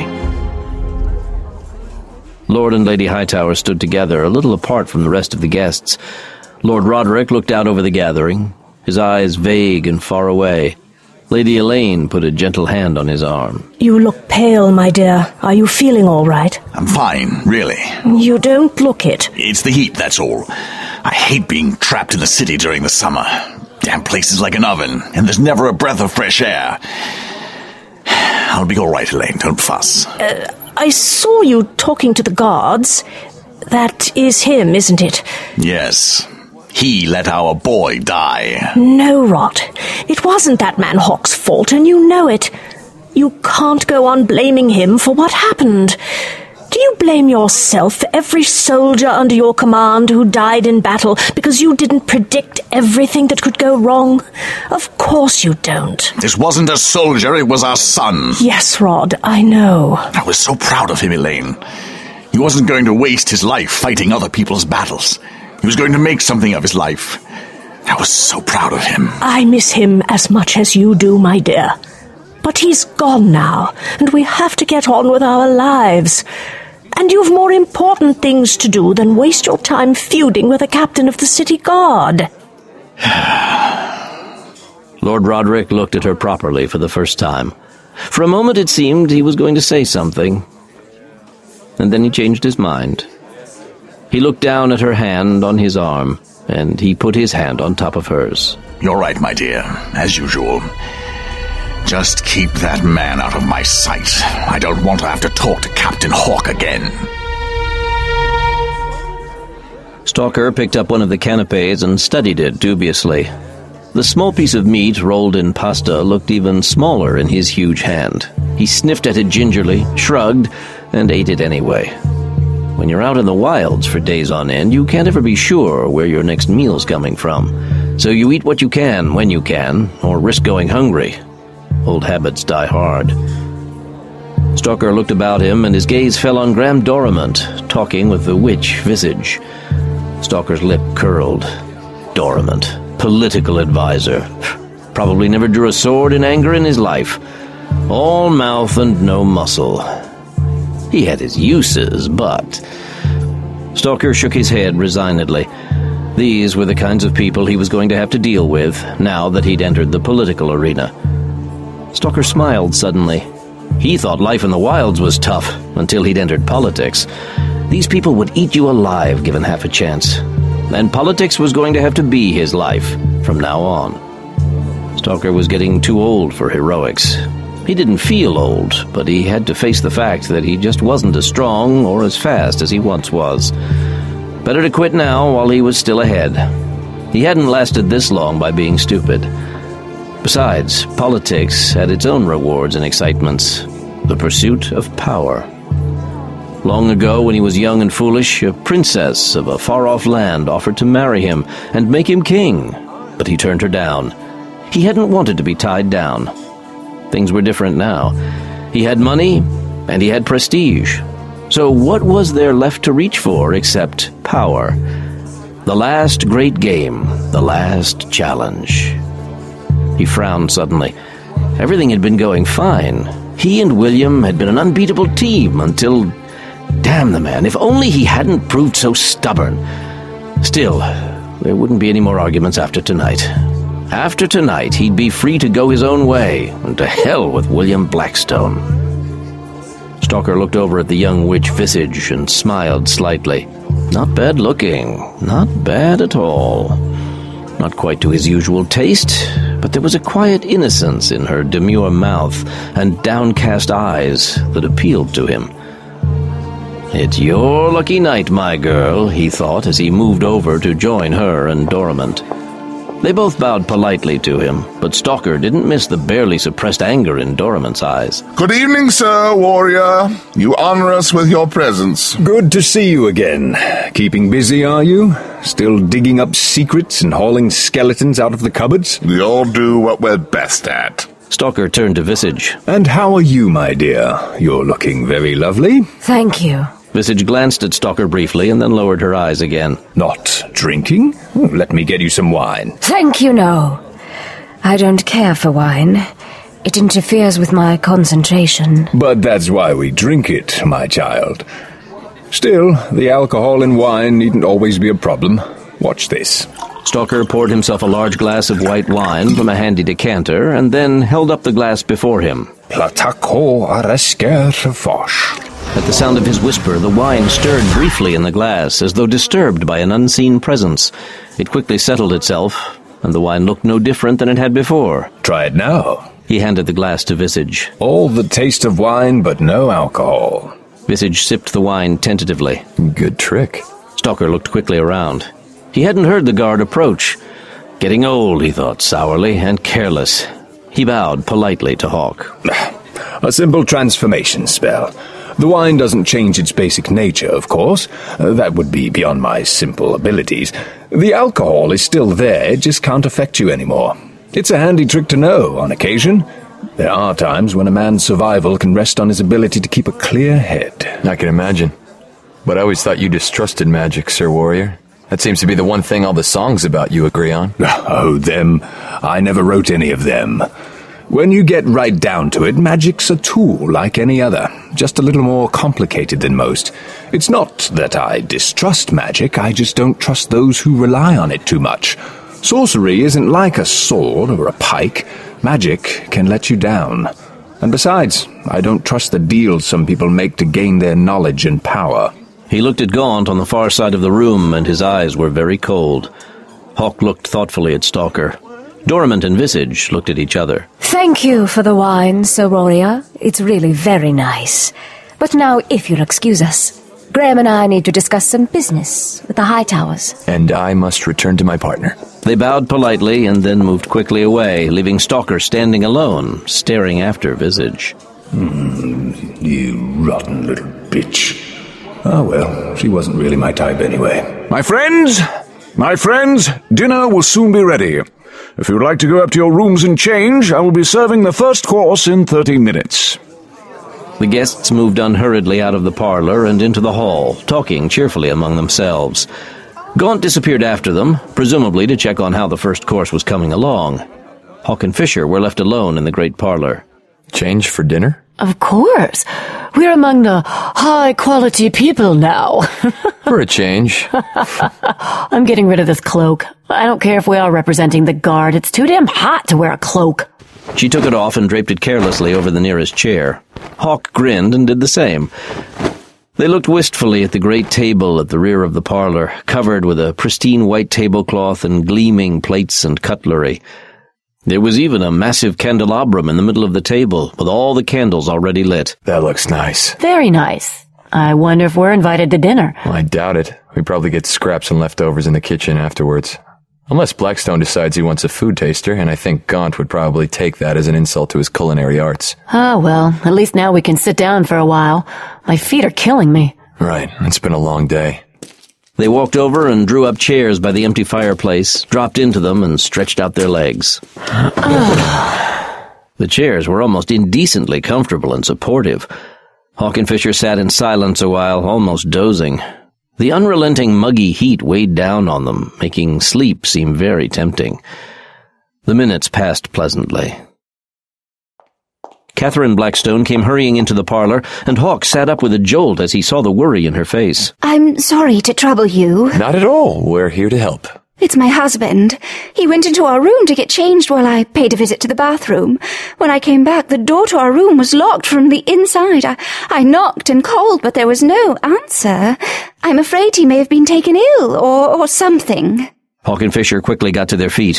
Lord and Lady Hightower stood together, a little apart from the rest of the guests. Lord Roderick looked out over the gathering, his eyes vague and far away. Lady Elaine put a gentle hand on his arm.
You look pale, my dear. Are you feeling all right?
I'm fine, really.
You don't look it.
It's the heat, that's all. I hate being trapped in the city during the summer. Damn place is like an oven, and there's never a breath of fresh air. I'll be all right, Elaine, don't fuss.
Uh, I saw you talking to the guards. That is him, isn't it?
Yes. He let our boy die.
No, Rod. It wasn't that man Hawk's fault, and you know it. You can't go on blaming him for what happened. Do you blame yourself for every soldier under your command who died in battle because you didn't predict everything that could go wrong? Of course you don't.
This wasn't a soldier, it was our son.
Yes, Rod, I know.
I was so proud of him, Elaine. He wasn't going to waste his life fighting other people's battles. He was going to make something of his life. I was so proud of him.
I miss him as much as you do, my dear. But he's gone now, and we have to get on with our lives. And you've more important things to do than waste your time feuding with the captain of the city guard.
Lord Roderick looked at her properly for the first time. For a moment it seemed he was going to say something, and then he changed his mind. He looked down at her hand on his arm, and he put his hand on top of hers.
You're right, my dear, as usual. Just keep that man out of my sight. I don't want to have to talk to Captain Hawk again.
Stalker picked up one of the canapes and studied it dubiously. The small piece of meat rolled in pasta looked even smaller in his huge hand. He sniffed at it gingerly, shrugged, and ate it anyway. When you're out in the wilds for days on end, you can't ever be sure where your next meal's coming from. So you eat what you can when you can, or risk going hungry. Old habits die hard. Stalker looked about him, and his gaze fell on Graham Dorimant, talking with the witch Visage. Stalker's lip curled. Dorimant, political advisor. Probably never drew a sword in anger in his life. All mouth and no muscle. He had his uses, but... Stalker shook his head resignedly. These were the kinds of people he was going to have to deal with, now that he'd entered the political arena. Stalker smiled suddenly. He thought life in the wilds was tough, until he'd entered politics. These people would eat you alive given half a chance. And politics was going to have to be his life, from now on. Stalker was getting too old for heroics. He didn't feel old, but he had to face the fact that he just wasn't as strong or as fast as he once was. Better to quit now while he was still ahead. He hadn't lasted this long by being stupid. Besides, politics had its own rewards and excitements. The pursuit of power. Long ago, when he was young and foolish, a princess of a far-off land offered to marry him and make him king, but he turned her down. He hadn't wanted to be tied down. Things were different now. He had money, and he had prestige. So what was there left to reach for except power? The last great game, the last challenge. He frowned suddenly. Everything had been going fine. He and William had been an unbeatable team until... Damn the man, if only he hadn't proved so stubborn. Still, there wouldn't be any more arguments after tonight. After tonight, he'd be free to go his own way, and to hell with William Blackstone. Stalker looked over at the young witch Visage and smiled slightly. Not bad looking, not bad at all. Not quite to his usual taste, but there was a quiet innocence in her demure mouth and downcast eyes that appealed to him. It's your lucky night, my girl, he thought as he moved over to join her and Dorimant. They both bowed politely to him, but Stalker didn't miss the barely suppressed anger in Dorimant's eyes.
Good evening, sir, warrior. You honor us with your presence.
Good to see you again. Keeping busy, are you? Still digging up secrets and hauling skeletons out of the cupboards?
We all do what we're best at.
Stalker turned to Visage.
And how are you, my dear? You're looking very lovely.
Thank you.
Visage glanced at Stalker briefly and then lowered her eyes again.
Not drinking? Let me get you some wine.
Thank you, no. I don't care for wine. It interferes with my concentration.
But that's why we drink it, my child. Still, the alcohol in wine needn't always be a problem. Watch this.
Stalker poured himself a large glass of white wine from a handy decanter and then held up the glass before him.
Platako aresker fosh.
At the sound of his whisper, the wine stirred briefly in the glass, as though disturbed by an unseen presence. It quickly settled itself, and the wine looked no different than it had before.
Try it now.
He handed the glass to Visage.
All the taste of wine, but no alcohol.
Visage sipped the wine tentatively.
Good trick.
Stalker looked quickly around. He hadn't heard the guard approach. Getting old, he thought sourly, and careless. He bowed politely to Hawk.
A simple transformation spell. The wine doesn't change its basic nature, of course. Uh, that would be beyond my simple abilities. The alcohol is still there, it just can't affect you anymore. It's a handy trick to know, on occasion. There are times when a man's survival can rest on his ability to keep a clear head.
I can imagine. But I always thought you distrusted magic, Sir Warrior. That seems to be the one thing all the songs about you agree on.
Oh, them. I never wrote any of them. When you get right down to it, magic's a tool like any other, just a little more complicated than most. It's not that I distrust magic, I just don't trust those who rely on it too much. Sorcery isn't like a sword or a pike. Magic can let you down. And besides, I don't trust the deals some people make to gain their knowledge and power.
He looked at Gaunt on the far side of the room, and his eyes were very cold. Hawk looked thoughtfully at Stalker. Dorimant and Visage looked at each other.
Thank you for the wine, Sir Warrior. It's really very nice. But now, if you'll excuse us, Graham and I need to discuss some business with the Hightowers.
And I must return to my partner.
They bowed politely and then moved quickly away, leaving Stalker standing alone, staring after Visage.
Hmm, you rotten little bitch. Oh well, she wasn't really my type anyway.
My friends, my friends, dinner will soon be ready. If you would like to go up to your rooms and change, I will be serving the first course in thirty minutes.
The guests moved unhurriedly out of the parlor and into the hall, talking cheerfully among themselves. Gaunt disappeared after them, presumably to check on how the first course was coming along. Hawk and Fisher were left alone in the great parlor.
Change for dinner?
Of course. We're among the high-quality people now.
For a change.
I'm getting rid of this cloak. I don't care if we are representing the guard. It's too damn hot to wear a cloak.
She took it off and draped it carelessly over the nearest chair. Hawk grinned and did the same. They looked wistfully at the great table at the rear of the parlor, covered with a pristine white tablecloth and gleaming plates and cutlery. There was even a massive candelabrum in the middle of the table, with all the candles already lit.
That looks nice.
Very nice. I wonder if we're invited to dinner.
Well, I doubt it. We probably get scraps and leftovers in the kitchen afterwards. Unless Blackstone decides he wants a food taster, and I think Gaunt would probably take that as an insult to his culinary arts.
Oh, well, at least now we can sit down for a while. My feet are killing me.
Right, it's been a long day.
They walked over and drew up chairs by the empty fireplace, dropped into them, and stretched out their legs. The chairs were almost indecently comfortable and supportive. Hawk and Fisher sat in silence a while, almost dozing. The unrelenting muggy heat weighed down on them, making sleep seem very tempting. The minutes passed pleasantly. Catherine Blackstone came hurrying into the parlor, and Hawk sat up with a jolt as he saw the worry in her face.
I'm sorry to trouble you.
Not at all. We're here to help.
It's my husband. He went into our room to get changed while I paid a visit to the bathroom. When I came back, the door to our room was locked from the inside. I, I knocked and called, but there was no answer. I'm afraid he may have been taken ill, or, or something.
Hawk and Fisher quickly got to their feet.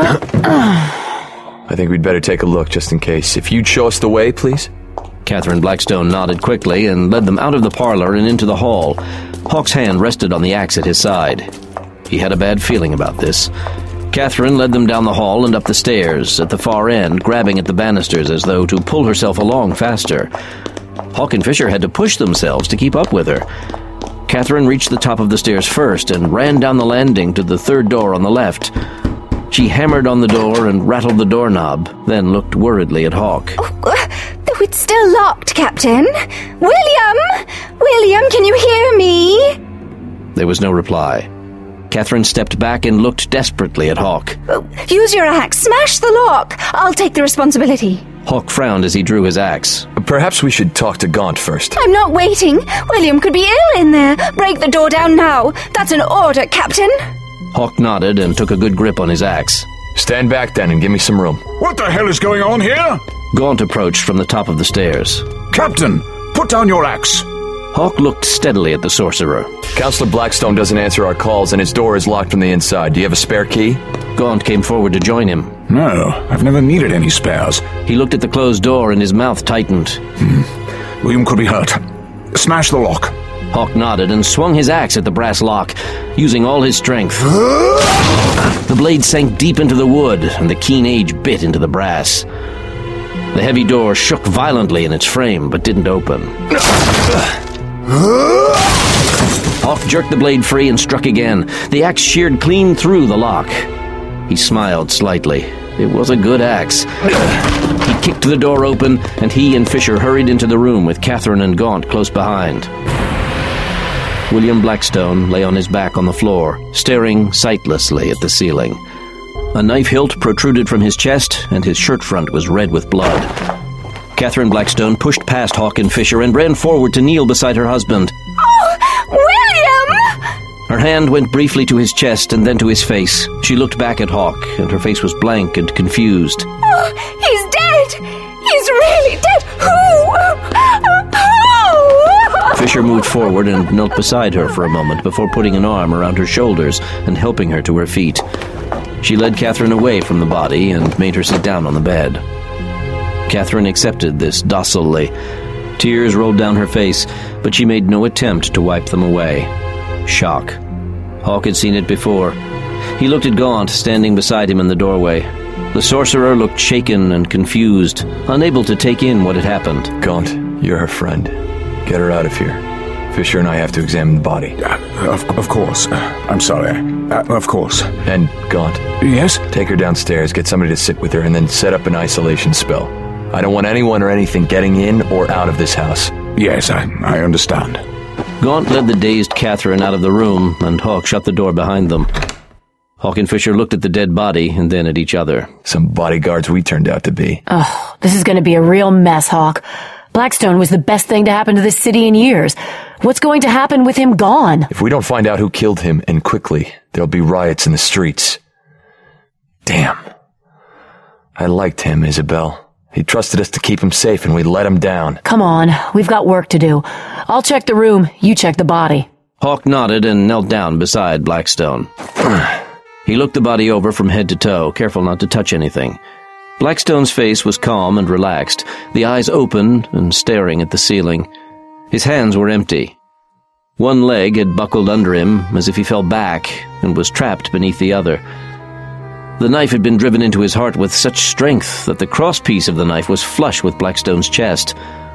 I think we'd better take a look, just in case. If you'd show us the way, please.
Catherine Blackstone nodded quickly and led them out of the parlor and into the hall. Hawk's hand rested on the axe at his side. He had a bad feeling about this. Catherine led them down the hall and up the stairs, at the far end, grabbing at the banisters as though to pull herself along faster. Hawk and Fisher had to push themselves to keep up with her. Catherine reached the top of the stairs first and ran down the landing to the third door on the left. She hammered on the door and rattled the doorknob, then looked worriedly at Hawk.
Oh, uh, it's still locked, Captain. William! William, can you hear me?
There was no reply. Catherine stepped back and looked desperately at Hawk.
Oh, use your axe. Smash the lock. I'll take the responsibility.
Hawk frowned as he drew his axe.
Perhaps we should talk to Gaunt first.
I'm not waiting. William could be ill in there. Break the door down now. That's an order, Captain.
Hawk nodded and took a good grip on his axe.
Stand back then and give me some room.
What the hell is going on here?
Gaunt approached from the top of the stairs.
Captain, put down your axe.
Hawk looked steadily at the sorcerer.
Counselor Blackstone doesn't answer our calls and his door is locked from the inside. Do you have a spare key?
Gaunt came forward to join him.
No, I've never needed any spares.
He looked at the closed door and his mouth tightened.
Hmm. William could be hurt. Smash the lock.
Hawk nodded and swung his axe at the brass lock, using all his strength. The blade sank deep into the wood, and the keen edge bit into the brass. The heavy door shook violently in its frame, but didn't open. Hawk jerked the blade free and struck again. The axe sheared clean through the lock. He smiled slightly. It was a good axe. He kicked the door open, and he and Fisher hurried into the room with Catherine and Gaunt close behind. William Blackstone lay on his back on the floor, staring sightlessly at the ceiling. A knife hilt protruded from his chest, and his shirt front was red with blood. Catherine Blackstone pushed past Hawk and Fisher and ran forward to kneel beside her husband.
Oh, William!
Her hand went briefly to his chest and then to his face. She looked back at Hawk, and her face was blank and confused.
Oh, he's dead! He's really dead! Who? Who?
Fisher moved forward and knelt beside her for a moment before putting an arm around her shoulders and helping her to her feet. She led Catherine away from the body and made her sit down on the bed. Catherine accepted this docilely. Tears rolled down her face, but she made no attempt to wipe them away. Shock. Hawk had seen it before. He looked at Gaunt, standing beside him in the doorway. The sorcerer looked shaken and confused, unable to take in what had happened.
Gaunt, you're her friend. Get her out of here. Fisher and I have to examine the body.
Uh, of, of course. Uh, I'm sorry. Uh, of course.
And, Gaunt.
Yes?
Take her downstairs, get somebody to sit with her, and then set up an isolation spell. I don't want anyone or anything getting in or out of this house.
Yes, I, I understand.
Gaunt led the dazed Catherine out of the room, and Hawk shut the door behind them. Hawk and Fisher looked at the dead body and then at each other.
Some bodyguards we turned out to be.
Oh, this is going to be a real mess, Hawk. Blackstone was the best thing to happen to this city in years. What's going to happen with him gone?
If we don't find out who killed him, and quickly, there'll be riots in the streets. Damn. I liked him, Isabel. He trusted us to keep him safe, and we let him down.
Come on, we've got work to do. I'll check the room, you check the body.
Hawk nodded and knelt down beside Blackstone. He looked the body over from head to toe, careful not to touch anything. Blackstone's face was calm and relaxed, the eyes open and staring at the ceiling. His hands were empty. One leg had buckled under him, as if he fell back and was trapped beneath the other. The knife had been driven into his heart with such strength that the crosspiece of the knife was flush with Blackstone's chest.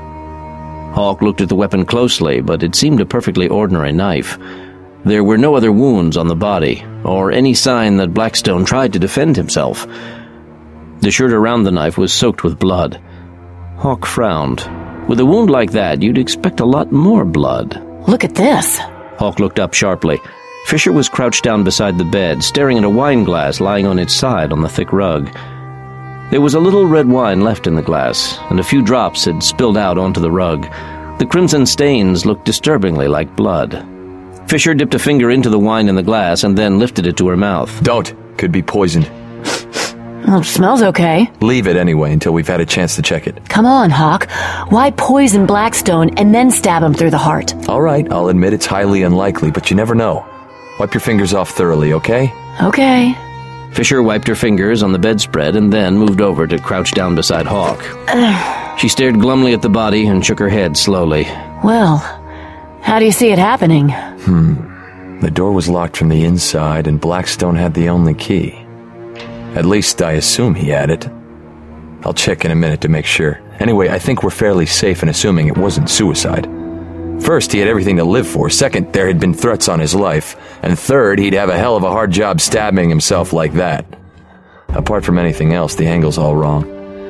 Hawk looked at the weapon closely, but it seemed a perfectly ordinary knife. There were no other wounds on the body, or any sign that Blackstone tried to defend himself. The shirt around the knife was soaked with blood. Hawk frowned. With a wound like that, you'd expect a lot more blood.
Look at this.
Hawk looked up sharply. Fisher was crouched down beside the bed, staring at a wine glass lying on its side on the thick rug. There was a little red wine left in the glass, and a few drops had spilled out onto the rug. The crimson stains looked disturbingly like blood. Fisher dipped a finger into the wine in the glass and then lifted it to her mouth.
Don't. Could be poisoned.
Well, it smells okay.
Leave it anyway until we've had a chance to check it.
Come on, Hawk. Why poison Blackstone and then stab him through the heart?
All right, I'll admit it's highly unlikely, but you never know. Wipe your fingers off thoroughly, okay?
Okay.
Fisher wiped her fingers on the bedspread and then moved over to crouch down beside Hawk. She stared glumly at the body and shook her head slowly.
Well, how do you see it happening?
Hmm. The door was locked from the inside, and Blackstone had the only key. At least I assume he had it. I'll check in a minute to make sure. Anyway, I think we're fairly safe in assuming it wasn't suicide. First, he had everything to live for. Second, there had been threats on his life. And third, he'd have a hell of a hard job stabbing himself like that. Apart from anything else, the angle's all wrong.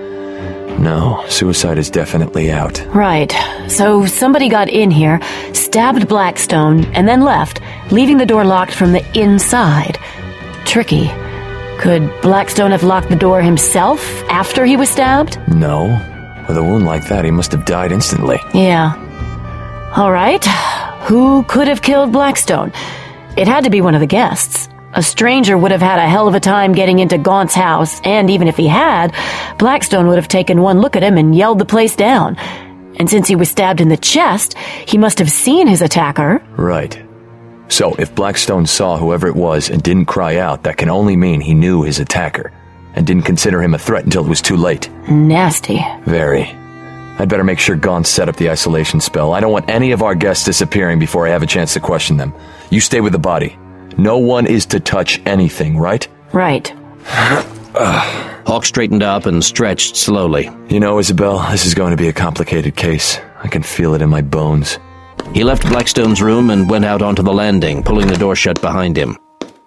No, suicide is definitely out.
Right. So somebody got in here, stabbed Blackstone, and then left, leaving the door locked from the inside. Tricky. Could Blackstone have locked the door himself after he was stabbed?
No. With a wound like that, he must have died instantly.
Yeah. All right. Who could have killed Blackstone? It had to be one of the guests. A stranger would have had a hell of a time getting into Gaunt's house, and even if he had, Blackstone would have taken one look at him and yelled the place down. And since he was stabbed in the chest, he must have seen his attacker.
Right. So, if Blackstone saw whoever it was and didn't cry out, that can only mean he knew his attacker, and didn't consider him a threat until it was too late.
Nasty.
Very. I'd better make sure Gaunt set up the isolation spell. I don't want any of our guests disappearing before I have a chance to question them. You stay with the body. No one is to touch anything, right?
Right.
Hawk straightened up and stretched slowly.
You know, Isabel, this is going to be a complicated case. I can feel it in my bones.
He left Blackstone's room and went out onto the landing, pulling the door shut behind him.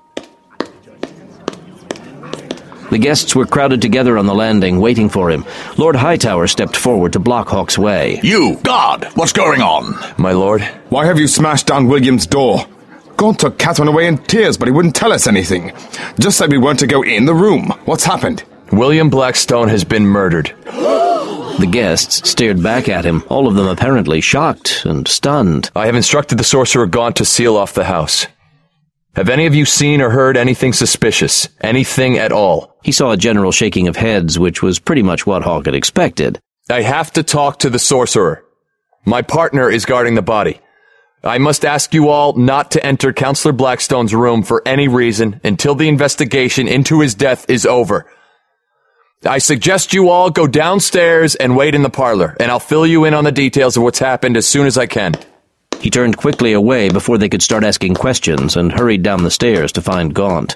The guests were crowded together on the landing, waiting for him. Lord Hightower stepped forward to block Hawk's way.
You, guard! What's going on?
My lord?
Why have you smashed down William's door? Gaunt took Catherine away in tears, but he wouldn't tell us anything. Just said we weren't to go in the room. What's happened?
William Blackstone has been murdered.
The guests stared back at him, all of them apparently shocked and stunned.
I have instructed the sorcerer Gaunt to seal off the house. Have any of you seen or heard anything suspicious? Anything at all?
He saw a general shaking of heads, which was pretty much what Hawk had expected.
I have to talk to the sorcerer. My partner is guarding the body. I must ask you all not to enter Counselor Blackstone's room for any reason until the investigation into his death is over. I suggest you all go downstairs and wait in the parlor, and I'll fill you in on the details of what's happened as soon as I can.
He turned quickly away before they could start asking questions and hurried down the stairs to find Gaunt.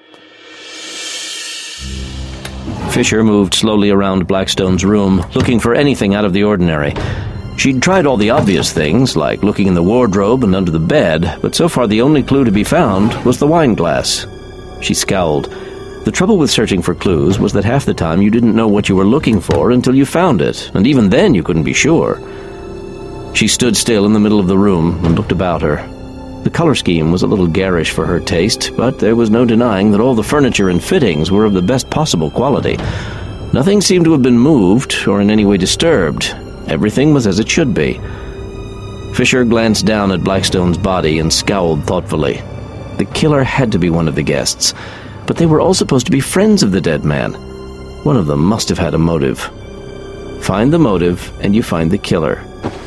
Fisher moved slowly around Blackstone's room, looking for anything out of the ordinary. She'd tried all the obvious things, like looking in the wardrobe and under the bed, but so far the only clue to be found was the wine glass. She scowled. The trouble with searching for clues was that half the time you didn't know what you were looking for until you found it, and even then you couldn't be sure. She stood still in the middle of the room and looked about her. The color scheme was a little garish for her taste, but there was no denying that all the furniture and fittings were of the best possible quality. Nothing seemed to have been moved or in any way disturbed. Everything was as it should be. Fisher glanced down at Blackstone's body and scowled thoughtfully. The killer had to be one of the guests, but they were all supposed to be friends of the dead man. One of them must have had a motive. Find the motive, and you find the killer.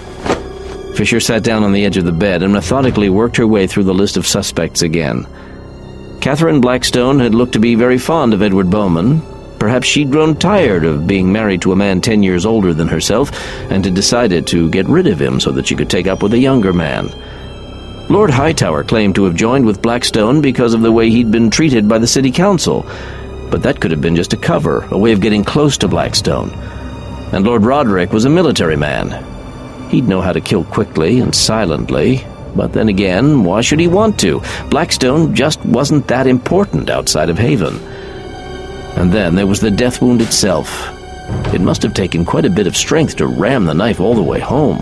Fisher sat down on the edge of the bed and methodically worked her way through the list of suspects again. Catherine Blackstone had looked to be very fond of Edward Bowman. Perhaps she'd grown tired of being married to a man ten years older than herself and had decided to get rid of him so that she could take up with a younger man. Lord Hightower claimed to have joined with Blackstone because of the way he'd been treated by the city council, but that could have been just a cover, a way of getting close to Blackstone. And Lord Roderick was a military man. He'd know how to kill quickly and silently, but then again, why should he want to? Blackstone just wasn't that important outside of Haven. And then there was the death wound itself. It must have taken quite a bit of strength to ram the knife all the way home.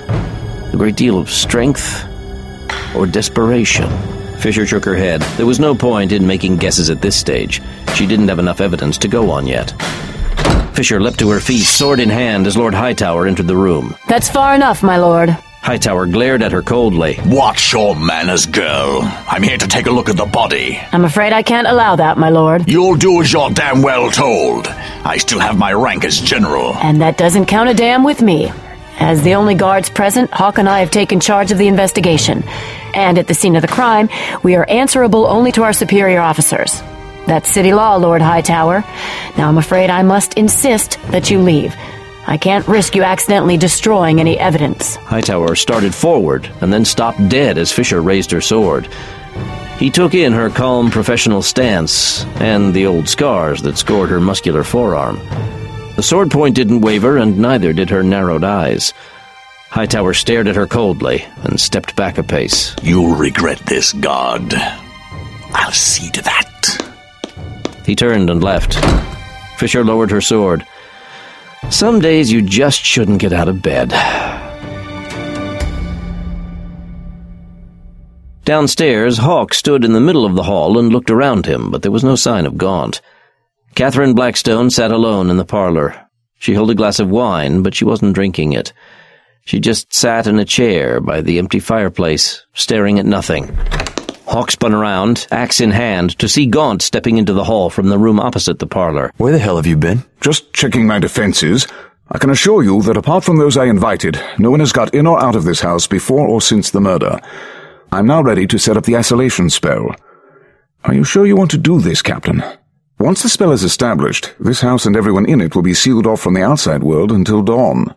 A great deal of strength or desperation. Fisher shook her head. There was no point in making guesses at this stage. She didn't have enough evidence to go on yet. Fisher leapt to her feet, sword in hand, as Lord Hightower entered the room.
That's far enough, my lord.
Hightower glared at her coldly.
Watch your manners, girl. I'm here to take a look at the body.
I'm afraid I can't allow that, my lord.
You'll do as you're damn well told. I still have my rank as general.
And that doesn't count a damn with me. As the only guards present, Hawk and I have taken charge of the investigation. And at the scene of the crime, we are answerable only to our superior officers. That's city law, Lord Hightower. Now I'm afraid I must insist that you leave. I can't risk you accidentally destroying any evidence.
Hightower started forward and then stopped dead as Fisher raised her sword. He took in her calm professional stance and the old scars that scored her muscular forearm. The sword point didn't waver, and neither did her narrowed eyes. Hightower stared at her coldly and stepped back a pace.
You'll regret this, guard. I'll see to that.
He turned and left. Fisher lowered her sword. Some days you just shouldn't get out of bed. Downstairs, Hawk stood in the middle of the hall and looked around him, but there was no sign of Gaunt. Catherine Blackstone sat alone in the parlor. She held a glass of wine, but she wasn't drinking it. She just sat in a chair by the empty fireplace, staring at nothing. Hawk spun around, axe in hand, to see Gaunt stepping into the hall from the room opposite the parlor.
Where the hell have you been?
Just checking my defenses. I can assure you that apart from those I invited, no one has got in or out of this house before or since the murder. I'm now ready to set up the isolation spell. Are you sure you want to do this, Captain? Once the spell is established, this house and everyone in it will be sealed off from the outside world until dawn.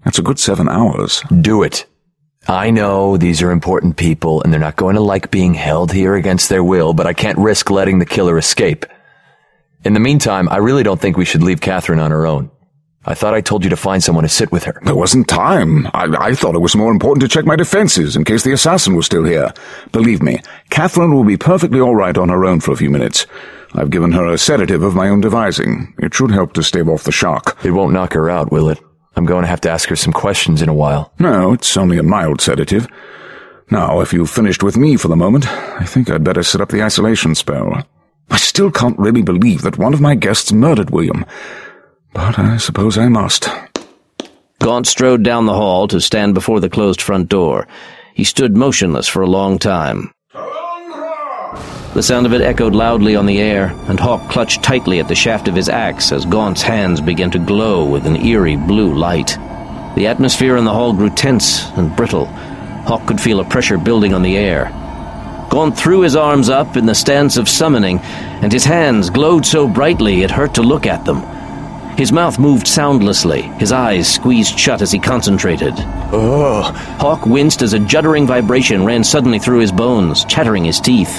That's a good seven hours.
Do it. I know these are important people, and they're not going to like being held here against their will, but I can't risk letting the killer escape. In the meantime, I really don't think we should leave Catherine on her own. I thought I told you to find someone to sit with her.
There wasn't time. I, I thought it was more important to check my defenses in case the assassin was still here. Believe me, Catherine will be perfectly all right on her own for a few minutes. I've given her a sedative of my own devising. It should help to stave off the shock.
It won't knock her out, will it? I'm going to have to ask her some questions in a while.
No, it's only a mild sedative. Now, if you've finished with me for the moment, I think I'd better set up the isolation spell. I still can't really believe that one of my guests murdered William, but I suppose I must.
Gaunt strode down the hall to stand before the closed front door. He stood motionless for a long time. The sound of it echoed loudly on the air, and Hawk clutched tightly at the shaft of his axe as Gaunt's hands began to glow with an eerie blue light. The atmosphere in the hall grew tense and brittle. Hawk could feel a pressure building on the air. Gaunt threw his arms up in the stance of summoning, and his hands glowed so brightly it hurt to look at them. His mouth moved soundlessly, his eyes squeezed shut as he concentrated.
Ugh.
Hawk winced as a juddering vibration ran suddenly through his bones, chattering his teeth.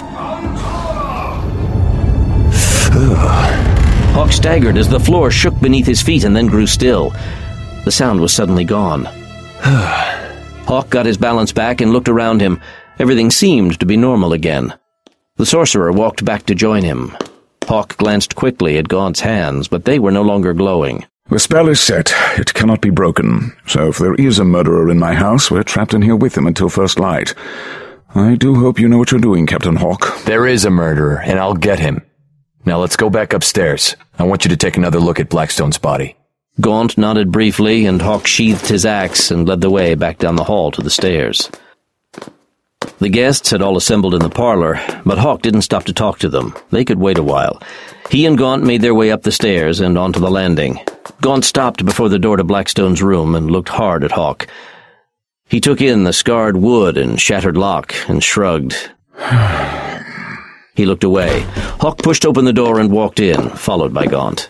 Hawk staggered as the floor shook beneath his feet and then grew still. The sound was suddenly gone. Hawk got his balance back and looked around him. Everything seemed to be normal again. The sorcerer walked back to join him. Hawk glanced quickly at Gaunt's hands, but they were no longer glowing.
The spell is set. It cannot be broken. So if there is a murderer in my house, we're trapped in here with him until first light. I do hope you know what you're doing, Captain Hawk.
There is a murderer, and I'll get him. Now let's go back upstairs. I want you to take another look at Blackstone's body.
Gaunt nodded briefly, and Hawk sheathed his axe and led the way back down the hall to the stairs. The guests had all assembled in the parlor, but Hawk didn't stop to talk to them. They could wait a while. He and Gaunt made their way up the stairs and onto the landing. Gaunt stopped before the door to Blackstone's room and looked hard at Hawk. He took in the scarred wood and shattered lock and shrugged. He looked away. Hawk pushed open the door and walked in, followed by Gaunt.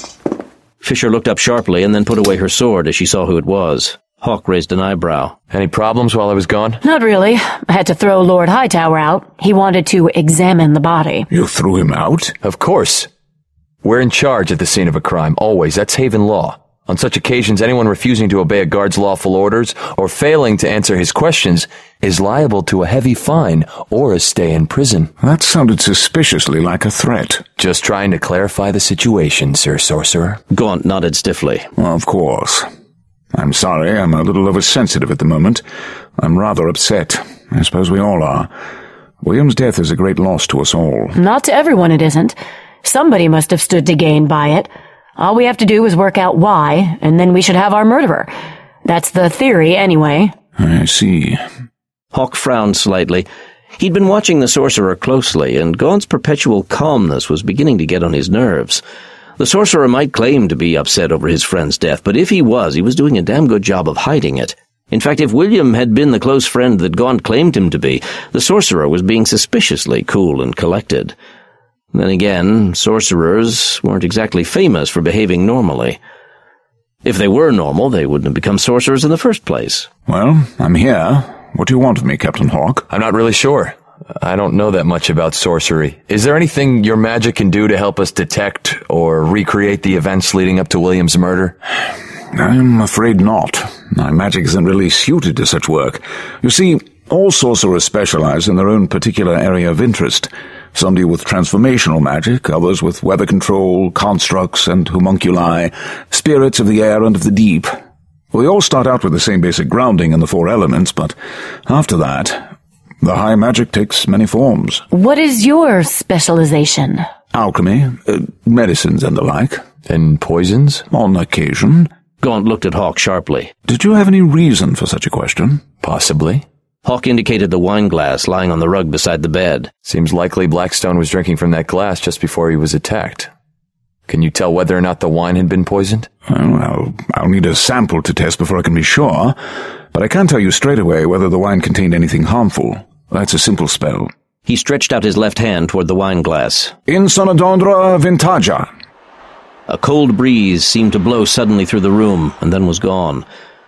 Fisher looked up sharply and then put away her sword as she saw who it was. Hawk raised an eyebrow.
Any problems while I was gone?
Not really. I had to throw Lord Hightower out. He wanted to examine the body.
You threw him out?
Of course. We're in charge at the scene of a crime, always. That's Haven law. On such occasions, anyone refusing to obey a guard's lawful orders or failing to answer his questions is liable to a heavy fine or a stay in prison.
That sounded suspiciously like a threat.
Just trying to clarify the situation, Sir Sorcerer.
Gaunt nodded stiffly.
Of course. I'm sorry, I'm a little oversensitive at the moment. I'm rather upset. I suppose we all are. William's death is a great loss to us all.
Not to everyone it isn't. Somebody must have stood to gain by it. All we have to do is work out why, and then we should have our murderer. That's the theory, anyway.
I see.
Hawk frowned slightly. He'd been watching the sorcerer closely, and Gaunt's perpetual calmness was beginning to get on his nerves. The sorcerer might claim to be upset over his friend's death, but if he was, he was doing a damn good job of hiding it. In fact, if William had been the close friend that Gaunt claimed him to be, the sorcerer was being suspiciously cool and collected. Then again, sorcerers weren't exactly famous for behaving normally. If they were normal, they wouldn't have become sorcerers in the first place.
Well, I'm here. What do you want of me, Captain Hawk?
I'm not really sure. I don't know that much about sorcery. Is there anything your magic can do to help us detect or recreate the events leading up to William's murder?
I'm afraid not. My magic isn't really suited to such work. You see, all sorcerers specialize in their own particular area of interest. Some deal with transformational magic, others with weather control, constructs, and homunculi, spirits of the air and of the deep. We all start out with the same basic grounding in the four elements, but after that, the high magic takes many forms.
What is your specialization?
Alchemy, uh, medicines and the like.
And poisons?
On occasion.
Gaunt looked at Hawk sharply.
Did you have any reason for such a question?
Possibly.
Hawk indicated the wine glass lying on the rug beside the bed.
Seems likely Blackstone was drinking from that glass just before he was attacked. Can you tell whether or not the wine had been poisoned?
Well, I'll, I'll need a sample to test before I can be sure, but I can tell you straight away whether the wine contained anything harmful. That's a simple spell.
He stretched out his left hand toward the wine glass.
In sonodondra vintagia.
A cold breeze seemed to blow suddenly through the room, and then was gone.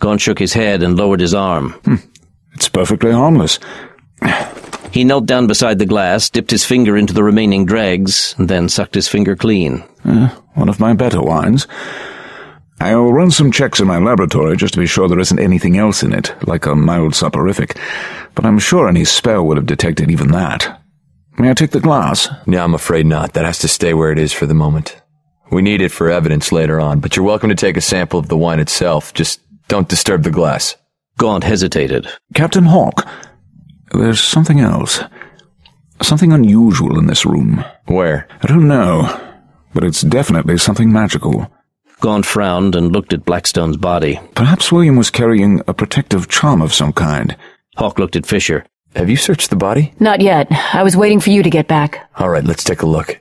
Gaunt shook his head and lowered his arm.
Hmm. It's perfectly harmless.
He knelt down beside the glass, dipped his finger into the remaining dregs, and then sucked his finger clean.
Uh, one of my better wines. I'll run some checks in my laboratory just to be sure there isn't anything else in it, like a mild soporific, but I'm sure any spell would have detected even that. May I take the glass?
Yeah, I'm afraid not. That has to stay where it is for the moment. We need it for evidence later on, but you're welcome to take a sample of the wine itself. Just don't disturb the glass.
Gaunt hesitated.
Captain Hawk, there's something else. Something unusual in this room.
Where?
I don't know, but it's definitely something magical.
Gaunt frowned and looked at Blackstone's body.
Perhaps William was carrying a protective charm of some kind.
Hawk looked at Fisher.
Have you searched the body?
Not yet. I was waiting for you to get back.
All right, let's take a look.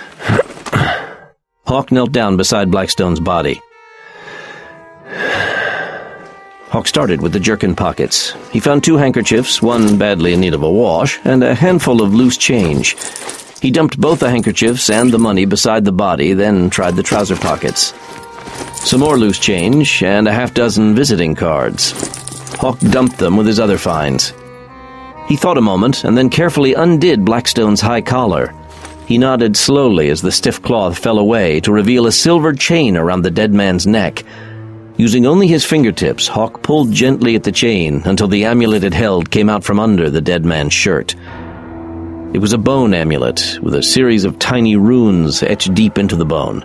Hawk knelt down beside Blackstone's body. Hawk started with the jerkin pockets. He found two handkerchiefs, one badly in need of a wash, and a handful of loose change. He dumped both the handkerchiefs and the money beside the body, then tried the trouser pockets. Some more loose change, and a half-dozen visiting cards. Hawk dumped them with his other finds. He thought a moment, and then carefully undid Blackstone's high collar. He nodded slowly as the stiff cloth fell away to reveal a silver chain around the dead man's neck. Using only his fingertips, Hawk pulled gently at the chain until the amulet it held came out from under the dead man's shirt. It was a bone amulet, with a series of tiny runes etched deep into the bone.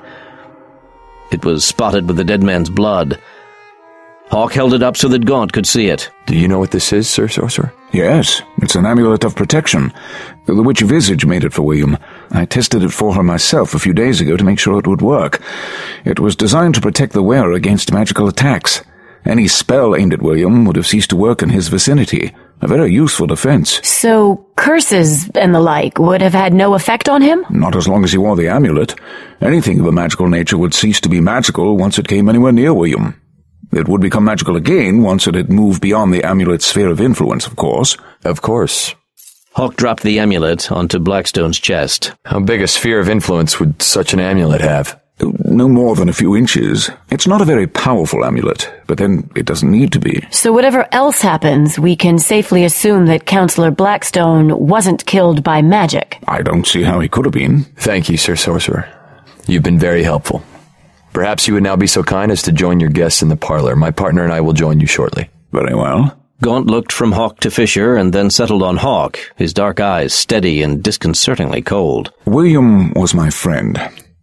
It was spotted with the dead man's blood. Hawk held it up so that Gaunt could see it.
Do you know what this is, Sir Sorcerer?
Yes, it's an amulet of protection. The Witch Visage made it for William. I tested it for her myself a few days ago to make sure it would work. It was designed to protect the wearer against magical attacks. Any spell aimed at William would have ceased to work in his vicinity. A very useful defense.
So, curses and the like would have had no effect on him?
Not as long as he wore the amulet. Anything of a magical nature would cease to be magical once it came anywhere near William. It would become magical again once it had moved beyond the amulet's sphere of influence, of course.
Of course.
Hawk dropped the amulet onto Blackstone's chest.
How big a sphere of influence would such an amulet have?
No more than a few inches. It's not a very powerful amulet, but then it doesn't need to be.
So whatever else happens, we can safely assume that Counselor Blackstone wasn't killed by magic.
I don't see how he could have been.
Thank you, Sir Sorcerer. You've been very helpful. Perhaps you would now be so kind as to join your guests in the parlor. My partner and I will join you shortly.
Very well.
Gaunt looked from Hawk to Fisher and then settled on Hawk, his dark eyes steady and disconcertingly cold.
William was my friend.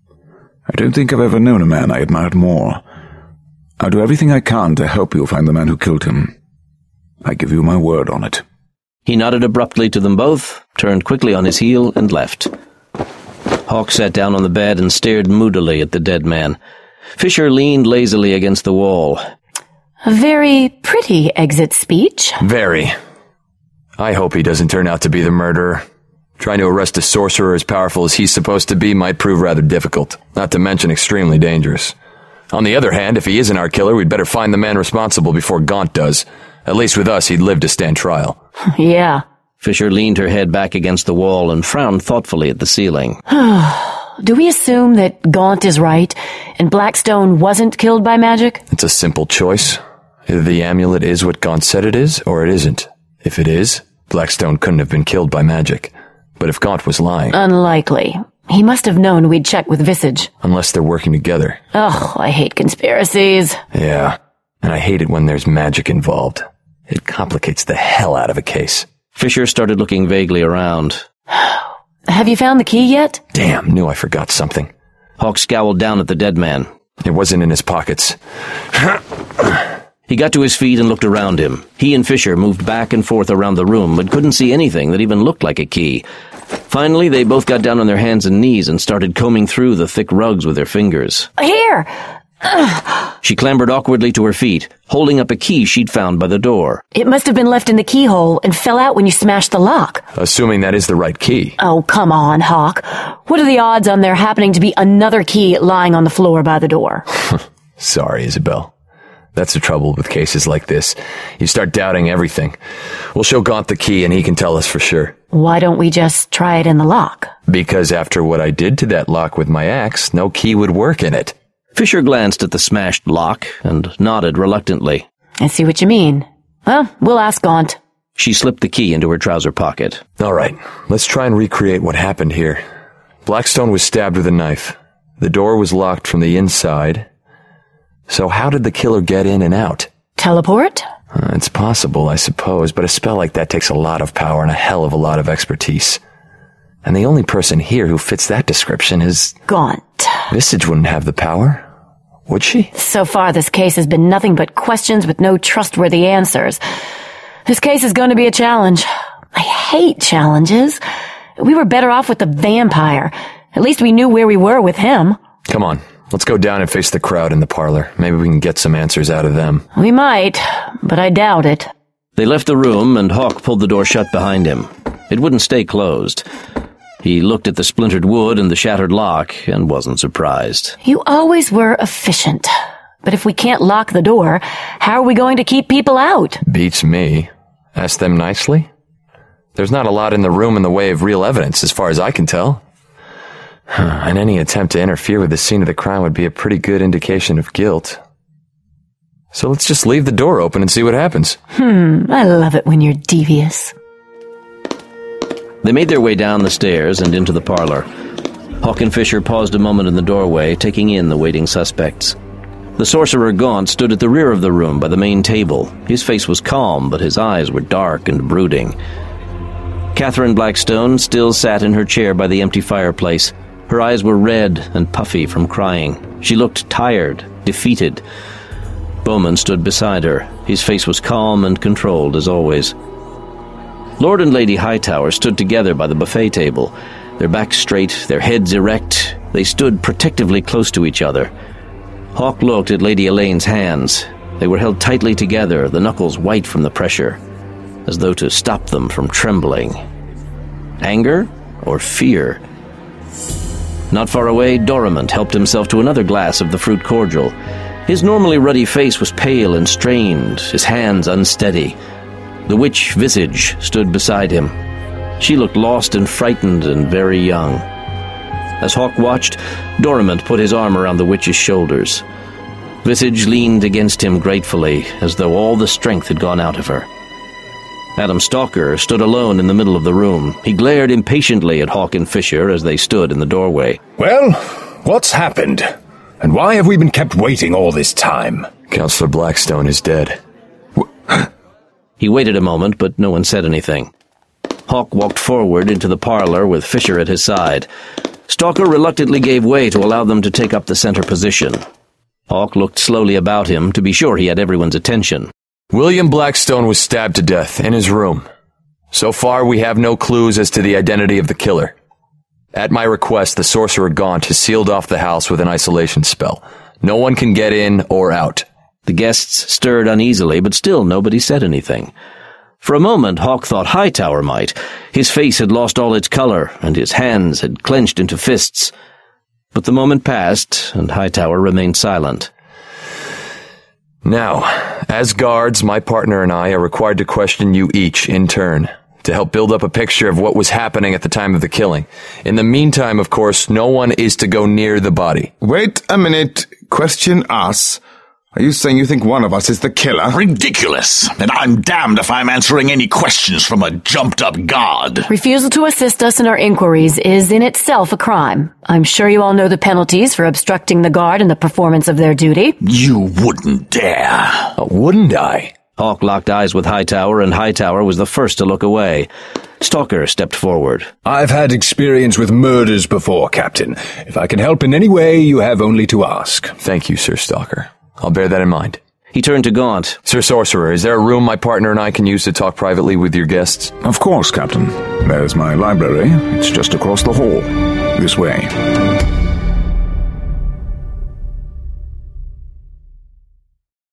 I don't think I've ever known a man I admired more. I'll do everything I can to help you find the man who killed him. I give you my word on it.
He nodded abruptly to them both, turned quickly on his heel, and left. Hawk sat down on the bed and stared moodily at the dead man. Fisher leaned lazily against the wall.
A very pretty exit speech.
Very. I hope he doesn't turn out to be the murderer. Trying to arrest a sorcerer as powerful as he's supposed to be might prove rather difficult, not to mention extremely dangerous. On the other hand, if he isn't our killer, we'd better find the man responsible before Gaunt does. At least with us, he'd live to stand trial.
Yeah.
Fisher leaned her head back against the wall and frowned thoughtfully at the ceiling.
Do we assume that Gaunt is right, and Blackstone wasn't killed by magic?
It's a simple choice. Either the amulet is what Gaunt said it is, or it isn't. If it is, Blackstone couldn't have been killed by magic. But if Gaunt was lying...
Unlikely. He must have known we'd check with Visage.
Unless they're working together.
Oh, I hate conspiracies.
Yeah, and I hate it when there's magic involved. It complicates the hell out of a case.
Fisher started looking vaguely around.
Have you found the key yet?
Damn, knew I forgot something.
Hawk scowled down at the dead man.
It wasn't in his pockets.
He got to his feet and looked around him. He and Fisher moved back and forth around the room, but couldn't see anything that even looked like a key. Finally, they both got down on their hands and knees and started combing through the thick rugs with their fingers.
Here!
She clambered awkwardly to her feet, holding up a key she'd found by the door.
It must have been left in the keyhole and fell out when you smashed the lock.
Assuming that is the right key.
Oh, come on, Hawk. What are the odds on there happening to be another key lying on the floor by the door?
Sorry, Isabel. That's the trouble with cases like this. You start doubting everything. We'll show Gaunt the key and he can tell us for sure.
Why don't we just try it in the lock?
Because after what I did to that lock with my axe, no key would work in it.
Fisher glanced at the smashed lock and nodded reluctantly.
I see what you mean. Well, we'll ask Gaunt.
She slipped the key into her trouser pocket.
All right, let's try and recreate what happened here. Blackstone was stabbed with a knife. The door was locked from the inside. So how did the killer get in and out?
Teleport?
Uh, it's possible, I suppose, but a spell like that takes a lot of power and a hell of a lot of expertise. And the only person here who fits that description is...
Gaunt.
Visage wouldn't have the power, would she?
So far, this case has been nothing but questions with no trustworthy answers. This case is going to be a challenge. I hate challenges. We were better off with the vampire. At least we knew where we were with him.
Come on, let's go down and face the crowd in the parlor. Maybe we can get some answers out of them.
We might, but I doubt it.
They left the room, and Hawk pulled the door shut behind him. It wouldn't stay closed. He looked at the splintered wood and the shattered lock, and wasn't surprised.
You always were efficient. But if we can't lock the door, how are we going to keep people out?
Beats me. Ask them nicely? There's not a lot in the room in the way of real evidence, as far as I can tell. And any attempt to interfere with the scene of the crime would be a pretty good indication of guilt. So let's just leave the door open and see what happens.
Hmm, I love it when you're devious.
They made their way down the stairs and into the parlor. Hawk and Fisher paused a moment in the doorway, taking in the waiting suspects. The sorcerer Gaunt stood at the rear of the room by the main table. His face was calm, but his eyes were dark and brooding. Catherine Blackstone still sat in her chair by the empty fireplace. Her eyes were red and puffy from crying. She looked tired, defeated. Bowman stood beside her. His face was calm and controlled as always. Lord and Lady Hightower stood together by the buffet table. Their backs straight, their heads erect, they stood protectively close to each other. Hawk looked at Lady Elaine's hands. They were held tightly together, the knuckles white from the pressure, as though to stop them from trembling. Anger or fear? Not far away, Dorimant helped himself to another glass of the fruit cordial. His normally ruddy face was pale and strained, his hands unsteady. The witch Visage stood beside him. She looked lost and frightened and very young. As Hawk watched, Dorimant put his arm around the witch's shoulders. Visage leaned against him gratefully, as though all the strength had gone out of her. Adam Stalker stood alone in the middle of the room. He glared impatiently at Hawk and Fisher as they stood in the doorway.
Well, what's happened? And why have we been kept waiting all this time?
Counselor Blackstone is dead.
He waited a moment, but no one said anything. Hawk walked forward into the parlor with Fisher at his side. Stalker reluctantly gave way to allow them to take up the center position. Hawk looked slowly about him to be sure he had everyone's attention.
William Blackstone was stabbed to death in his room. So far, we have no clues as to the identity of the killer. At my request, the sorcerer Gaunt has sealed off the house with an isolation spell. No one can get in or out.
The guests stirred uneasily, but still nobody said anything. For a moment, Hawk thought Hightower might. His face had lost all its color, and his hands had clenched into fists. But the moment passed, and Hightower remained silent.
Now, as guards, my partner and I are required to question you each in turn, to help build up a picture of what was happening at the time of the killing. In the meantime, of course, no one is to go near the body.
Wait a minute. Question us? Are you saying you think one of us is the killer?
Ridiculous. And I'm damned if I'm answering any questions from a jumped-up guard.
Refusal to assist us in our inquiries is in itself a crime. I'm sure you all know the penalties for obstructing the guard in the performance of their duty.
You wouldn't dare.
Uh, wouldn't I?
Hawk locked eyes with Hightower, and Hightower was the first to look away. Stalker stepped forward.
I've had experience with murders before, Captain. If I can help in any way, you have only to ask.
Thank you, Sir Stalker. I'll bear that in mind.
He turned to Gaunt.
Sir Sorcerer, is there a room my partner and I can use to talk privately with your guests?
Of course, Captain. There's my library. It's just across the hall. This way.